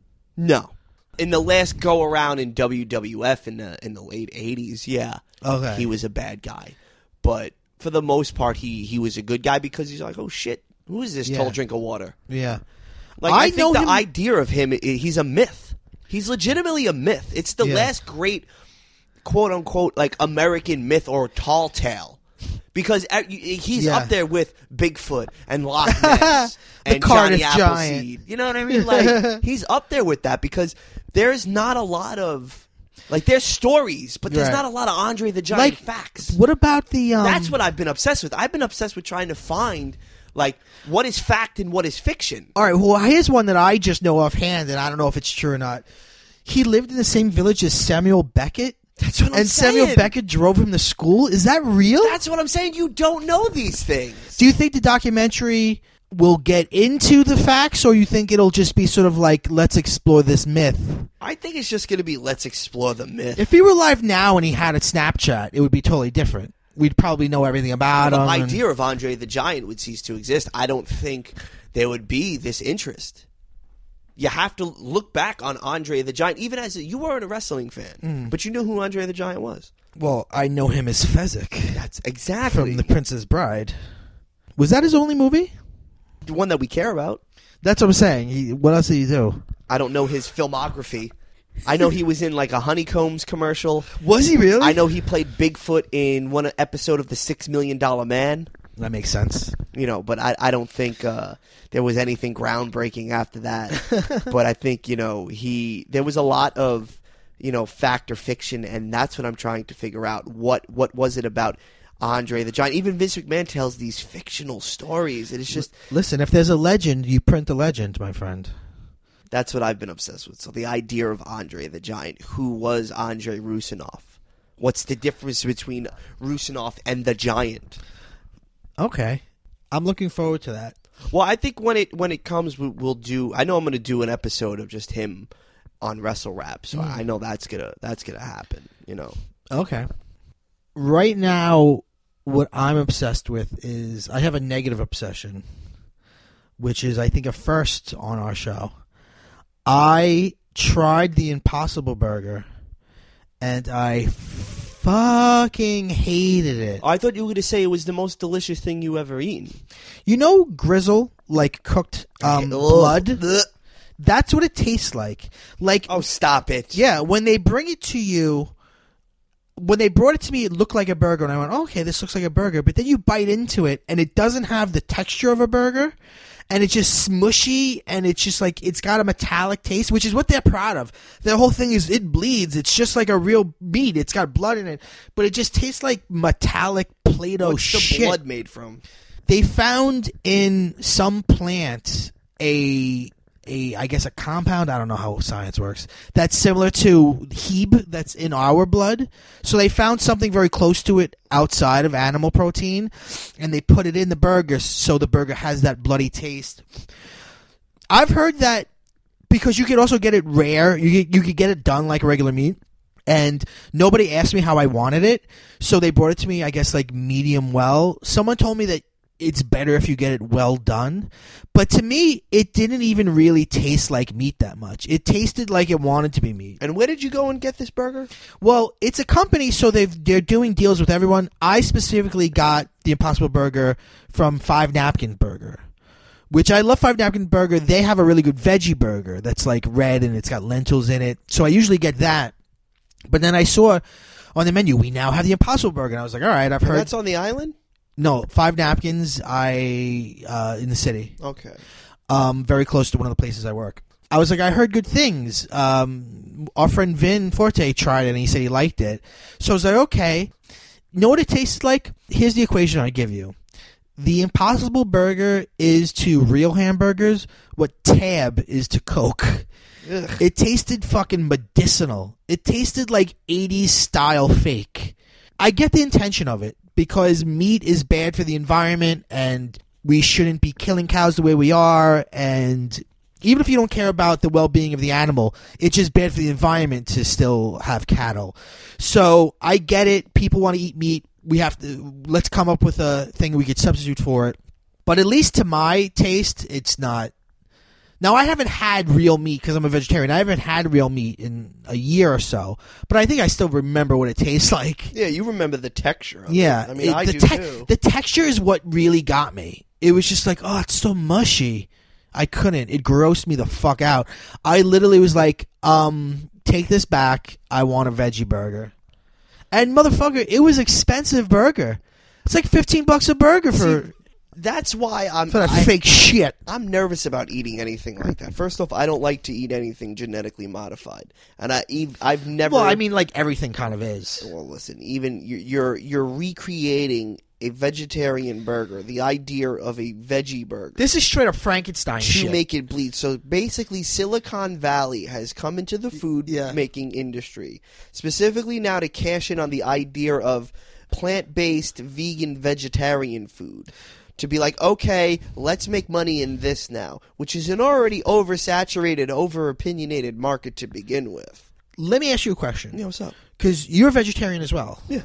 No, in the last go around in W W F in the in the late eighties, yeah, Okay. he was a bad guy. But for the most part, he he was a good guy because he's like, oh shit, who is this Yeah. tall drink of water? Yeah. Like I I, think know the him- idea of him, i- he's a myth. He's legitimately a myth. It's the Yeah. last great quote unquote like American myth or tall tale. Because uh, he's Yeah. up there with Bigfoot and Loch Ness The and Cardiff Johnny Giant. Appleseed. You know what I mean? Like he's up there with that because there's not a lot of like there's stories, but there's Right. not a lot of Andre the Giant Like facts. What about the? Um, That's what I've been obsessed with. I've been obsessed with trying to find like what is fact and what is fiction. All right. Well, here's one that I just know offhand, and I don't know if it's true or not. He lived in the same village as Samuel Beckett. That's what I'm and saying. Samuel Beckett drove him to school. Is that real? That's what I'm saying. You don't know these things. Do you think the documentary will get into the facts, or you think it'll just be sort of like, let's explore this myth? I think it's just going to be let's explore the myth. If he were alive now and he had a Snapchat, it would be totally different. We'd probably know everything about the him. and- idea of Andre the Giant would cease to exist. I don't think there would be this interest. You have to look back on Andre the Giant, even as a, you weren't a wrestling fan, Mm. but you knew who Andre the Giant was. Well, I know him as Fezzik That's exactly from The Princess Bride. Was that his only movie? the one that we care about. That's what I'm saying. He, what else did he do? I don't know his filmography. I know he was in like a Honeycombs commercial. Was he really? I know he played Bigfoot in one episode of The Six Million Dollar Man. That makes sense. You know, but I, I don't think uh, there was anything groundbreaking after that. But I think, you know, he there was a lot of, you know, fact or fiction, and that's what I'm trying to figure out. What what was it about Andre the Giant. Even Vince McMahon tells these fictional stories. And it's just... Listen, if there's a legend, you print the legend, my friend. That's what I've been obsessed with. So the idea of Andre the Giant. Who was Andre Rusinov? What's the difference between Rusinov and the Giant? Okay. I'm looking forward to that. Well, I think when it when it comes, we- we'll do... I know I'm going to do an episode of just him on Wrestle Rap. So Mm. I know that's gonna that's gonna happen, you know. Okay. Right now, what I'm obsessed with is... I have a negative obsession, which is, I think, a first on our show. I tried the Impossible Burger, and I fucking hated it. I thought you were going to say it was the most delicious thing you ever eaten. You know grizzle, like cooked um, Ugh. blood? Ugh. That's what it tastes like. Like, Oh, stop it. yeah, when they bring it to you, when they brought it to me, it looked like a burger, and I went, oh, okay, this looks like a burger. But then you bite into it, and it doesn't have the texture of a burger, and it's just smushy, and it's just like, it's got a metallic taste, which is what they're proud of. Their whole thing is it bleeds. It's just like a real meat. It's got blood in it, but it just tastes like metallic Play-Doh What's the shit. blood made from? They found in some plant a a I guess a compound, I don't know how science works, that's similar to Hebe that's in our blood. So they found something very close to it outside of animal protein, and they put it in the burger so the burger has that bloody taste. I've heard that because you could also get it rare, you could, you could get it done like regular meat. And nobody asked me how I wanted it, so they brought it to me, I guess, like medium well. Someone told me that it's better if you get it well done. But to me, it didn't even really taste like meat that much. It tasted like it wanted to be meat. And where did you go and get this burger? Well, it's a company, so they've, they're doing deals with everyone. I specifically got the Impossible Burger from Five Napkin Burger, which I love. Five Napkin Burger. They have a really good veggie burger that's like red and it's got lentils in it. So I usually get that. But then I saw on the menu, we now have the Impossible Burger. And I was like, all right, I've And heard. that's on the island? No, Five Napkins, I uh, in the city. Okay. Um, very close to one of the places I work. I was like, I heard good things. Um, our friend Vin Forte tried it, and he said he liked it. So I was like, okay. You know what it tasted like? Here's the equation I give you. The Impossible Burger is to real hamburgers what Tab is to Coke. Ugh. It tasted fucking medicinal. It tasted like eighties style fake. I get the intention of it because meat is bad for the environment and we shouldn't be killing cows the way we are, and even if you don't care about the well-being of the animal, it's just bad for the environment to still have cattle. So I get it. People want to eat meat. We have to, let's come up with a thing we could substitute for it. But at least to my taste, it's not. Now, I haven't had real meat because I'm a vegetarian. I haven't had real meat in a year or so, but I think I still remember what it tastes like. Yeah, you remember the texture of Yeah. it. I mean, it- I the do te- too. The texture is what really got me. It was just like, oh, it's so mushy. I couldn't. It grossed me the fuck out. I literally was like, um, take this back. I want a veggie burger. And motherfucker, it was expensive burger. It's like fifteen bucks a burger for, See, that's why I'm for that I, fake shit. I'm nervous about eating anything like that. First off, I don't like to eat anything genetically modified, and I ev- I've never. Well, I mean, like everything kind of is. Well, listen, even you're you're, you're recreating a vegetarian burger, the idea of a veggie burger, This is straight up Frankenstein to shit. make it bleed. So basically, Silicon Valley has come into the food Yeah. making industry, specifically now to cash in on the idea of plant-based, vegan, vegetarian food. To be like, okay, let's make money in this now, which is an already oversaturated, over-opinionated market to begin with. Let me ask you a question. Yeah, what's up? Because you're a vegetarian as well. Yeah.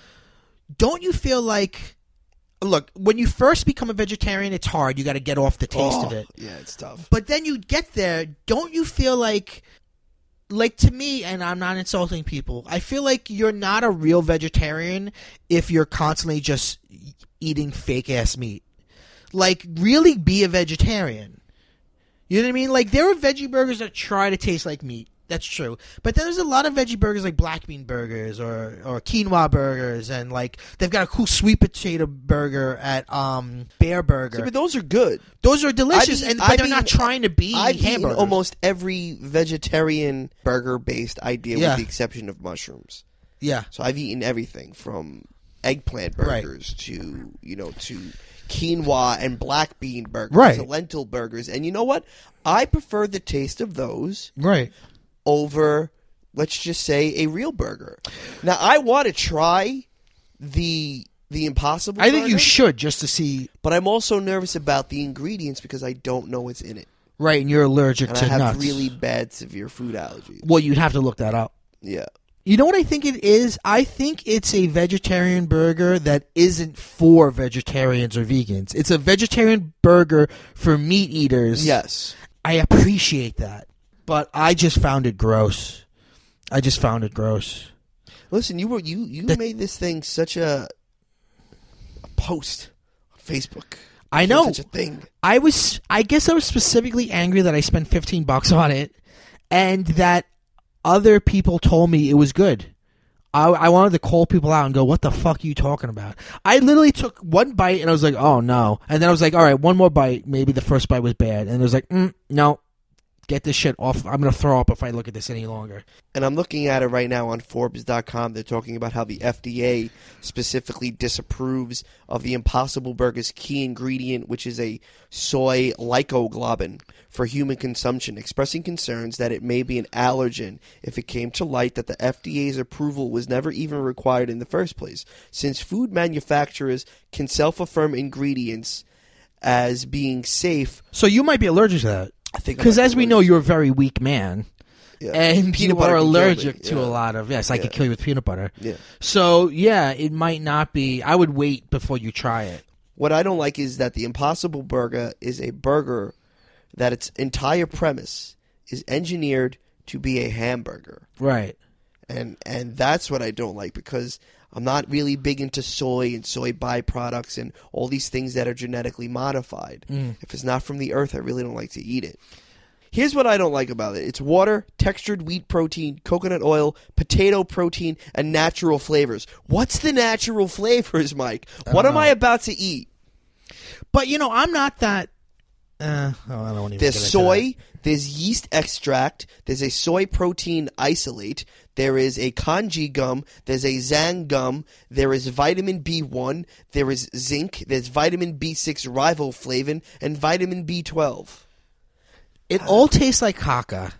Don't you feel like, look, when you first become a vegetarian, it's hard. You got to get off the taste Oh, of it. Yeah, it's tough. But then you get there, don't you feel like, like to me, and I'm not insulting people, I feel like you're not a real vegetarian if you're constantly just eating fake-ass meat. Like, really be a vegetarian. You know what I mean? Like, there are veggie burgers that try to taste like meat. That's true. But then there's a lot of veggie burgers like black bean burgers or, or quinoa burgers, and like they've got a cool sweet potato burger at um Bear Burger. See, but those are good. Those are delicious, I've and eaten- but I've they're not eaten- trying to be I've eaten hamburgers. almost every vegetarian burger-based idea Yeah. with the exception of mushrooms. Yeah. So I've eaten everything from eggplant Right. burgers to, you know, to quinoa and black bean burgers Right. to lentil burgers. And you know what? I prefer the taste of those Right. over, let's just say, a real burger. Now, I want to try the the Impossible I think burger, you should, just to see. but I'm also nervous about the ingredients because I don't know what's in it. Right, and you're allergic And to I have nuts. really bad, severe food allergies. Well, you'd have to look that up. Yeah. You know what I think it is? I think it's a vegetarian burger that isn't for vegetarians or vegans. It's a vegetarian burger for meat eaters. Yes. I appreciate that. But I just found it gross. I just found it gross. Listen, you were you you The- made this thing such a, a post on Facebook. I It know. was such a thing. I was I guess I was specifically angry that I spent fifteen bucks on it and that other people told me it was good. I, I wanted to call people out and go, what the fuck are you talking about? I literally took one bite and I was like, oh no. And then I was like, all right, one more bite. Maybe the first bite was bad. And it was like, mm, no, get this shit off. I'm going to throw up if I look at this any longer. And I'm looking at it right now on Forbes dot com. They're talking about how the F D A specifically disapproves of the Impossible Burger's key ingredient, which is a soy lycoglobin for human consumption, expressing concerns that it may be an allergen if it came to light that the F D A's approval was never even required in the first place, since food manufacturers can self-affirm ingredients as being safe. So you might be allergic to that. I think I Because might as be we know, allergic. you're a very weak man. Yeah. And Peanut you butter are can kill me. allergic to Yeah. a lot of, yes, I Yeah. could kill you with peanut butter. Yeah. So, yeah, it might not be. I would wait before you try it. What I don't like is that the Impossible Burger is a burger that its entire premise is engineered to be a hamburger. Right. And and that's what I don't like, because I'm not really big into soy and soy byproducts and all these things that are genetically modified. Mm. If it's not from the earth, I really don't like to eat it. Here's what I don't like about it. It's water, textured wheat protein, coconut oil, potato protein, and natural flavors. What's the natural flavors, Mike? What am know. I about to eat? But, you know, I'm not that. Uh, oh, I don't want to even There's get into soy, that. there's yeast extract, there's a soy protein isolate, there is a kanji gum, there's a zang gum, there is vitamin B one, there is zinc, there's vitamin B six riboflavin, and vitamin B twelve. It all tastes like caca.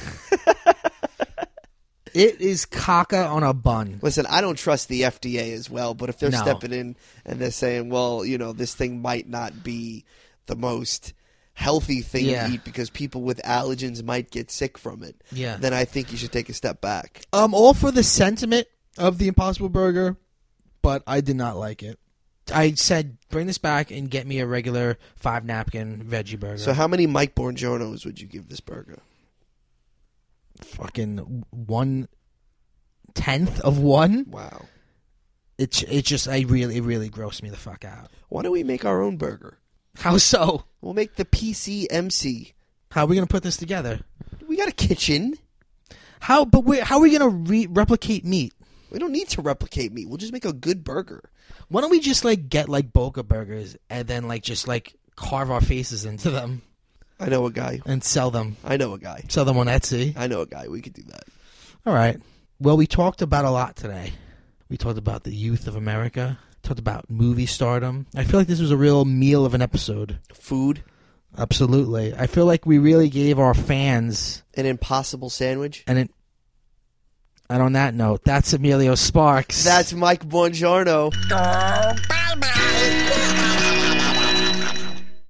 It is caca on a bun. Listen, I don't trust the F D A as well, but if they're No. stepping in and they're saying, well, you know, this thing might not be the most healthy thing Yeah. to eat because people with allergens might get sick from it, Yeah. then I think you should take a step back. I'm all for the sentiment of the Impossible Burger, but I did not like it. I said, bring this back and get me a regular five napkin veggie burger. So how many Mike Buongiornos would you give this burger? Fucking one tenth of one. Wow. It it just I really it really grossed me the fuck out. Why don't we make our own burger? How so? We'll make the P C M C. How are we gonna put this together? We got a kitchen. How? But we how are we gonna re- replicate meat? We don't need to replicate meat. We'll just make a good burger. Why don't we just like get like Boca burgers and then like just like carve our faces into them I know a guy. and sell them? I know a guy. Sell them on Etsy. I know a guy. We could do that. All right. Well, we talked about a lot today. We talked about the youth of America. Talked about movie stardom. I feel like this was a real meal of an episode. Food. Absolutely. I feel like we really gave our fans An impossible sandwich. and it. And on that note, that's Emilio Sparks. That's Mike Buongiorno. Oh, bye bye.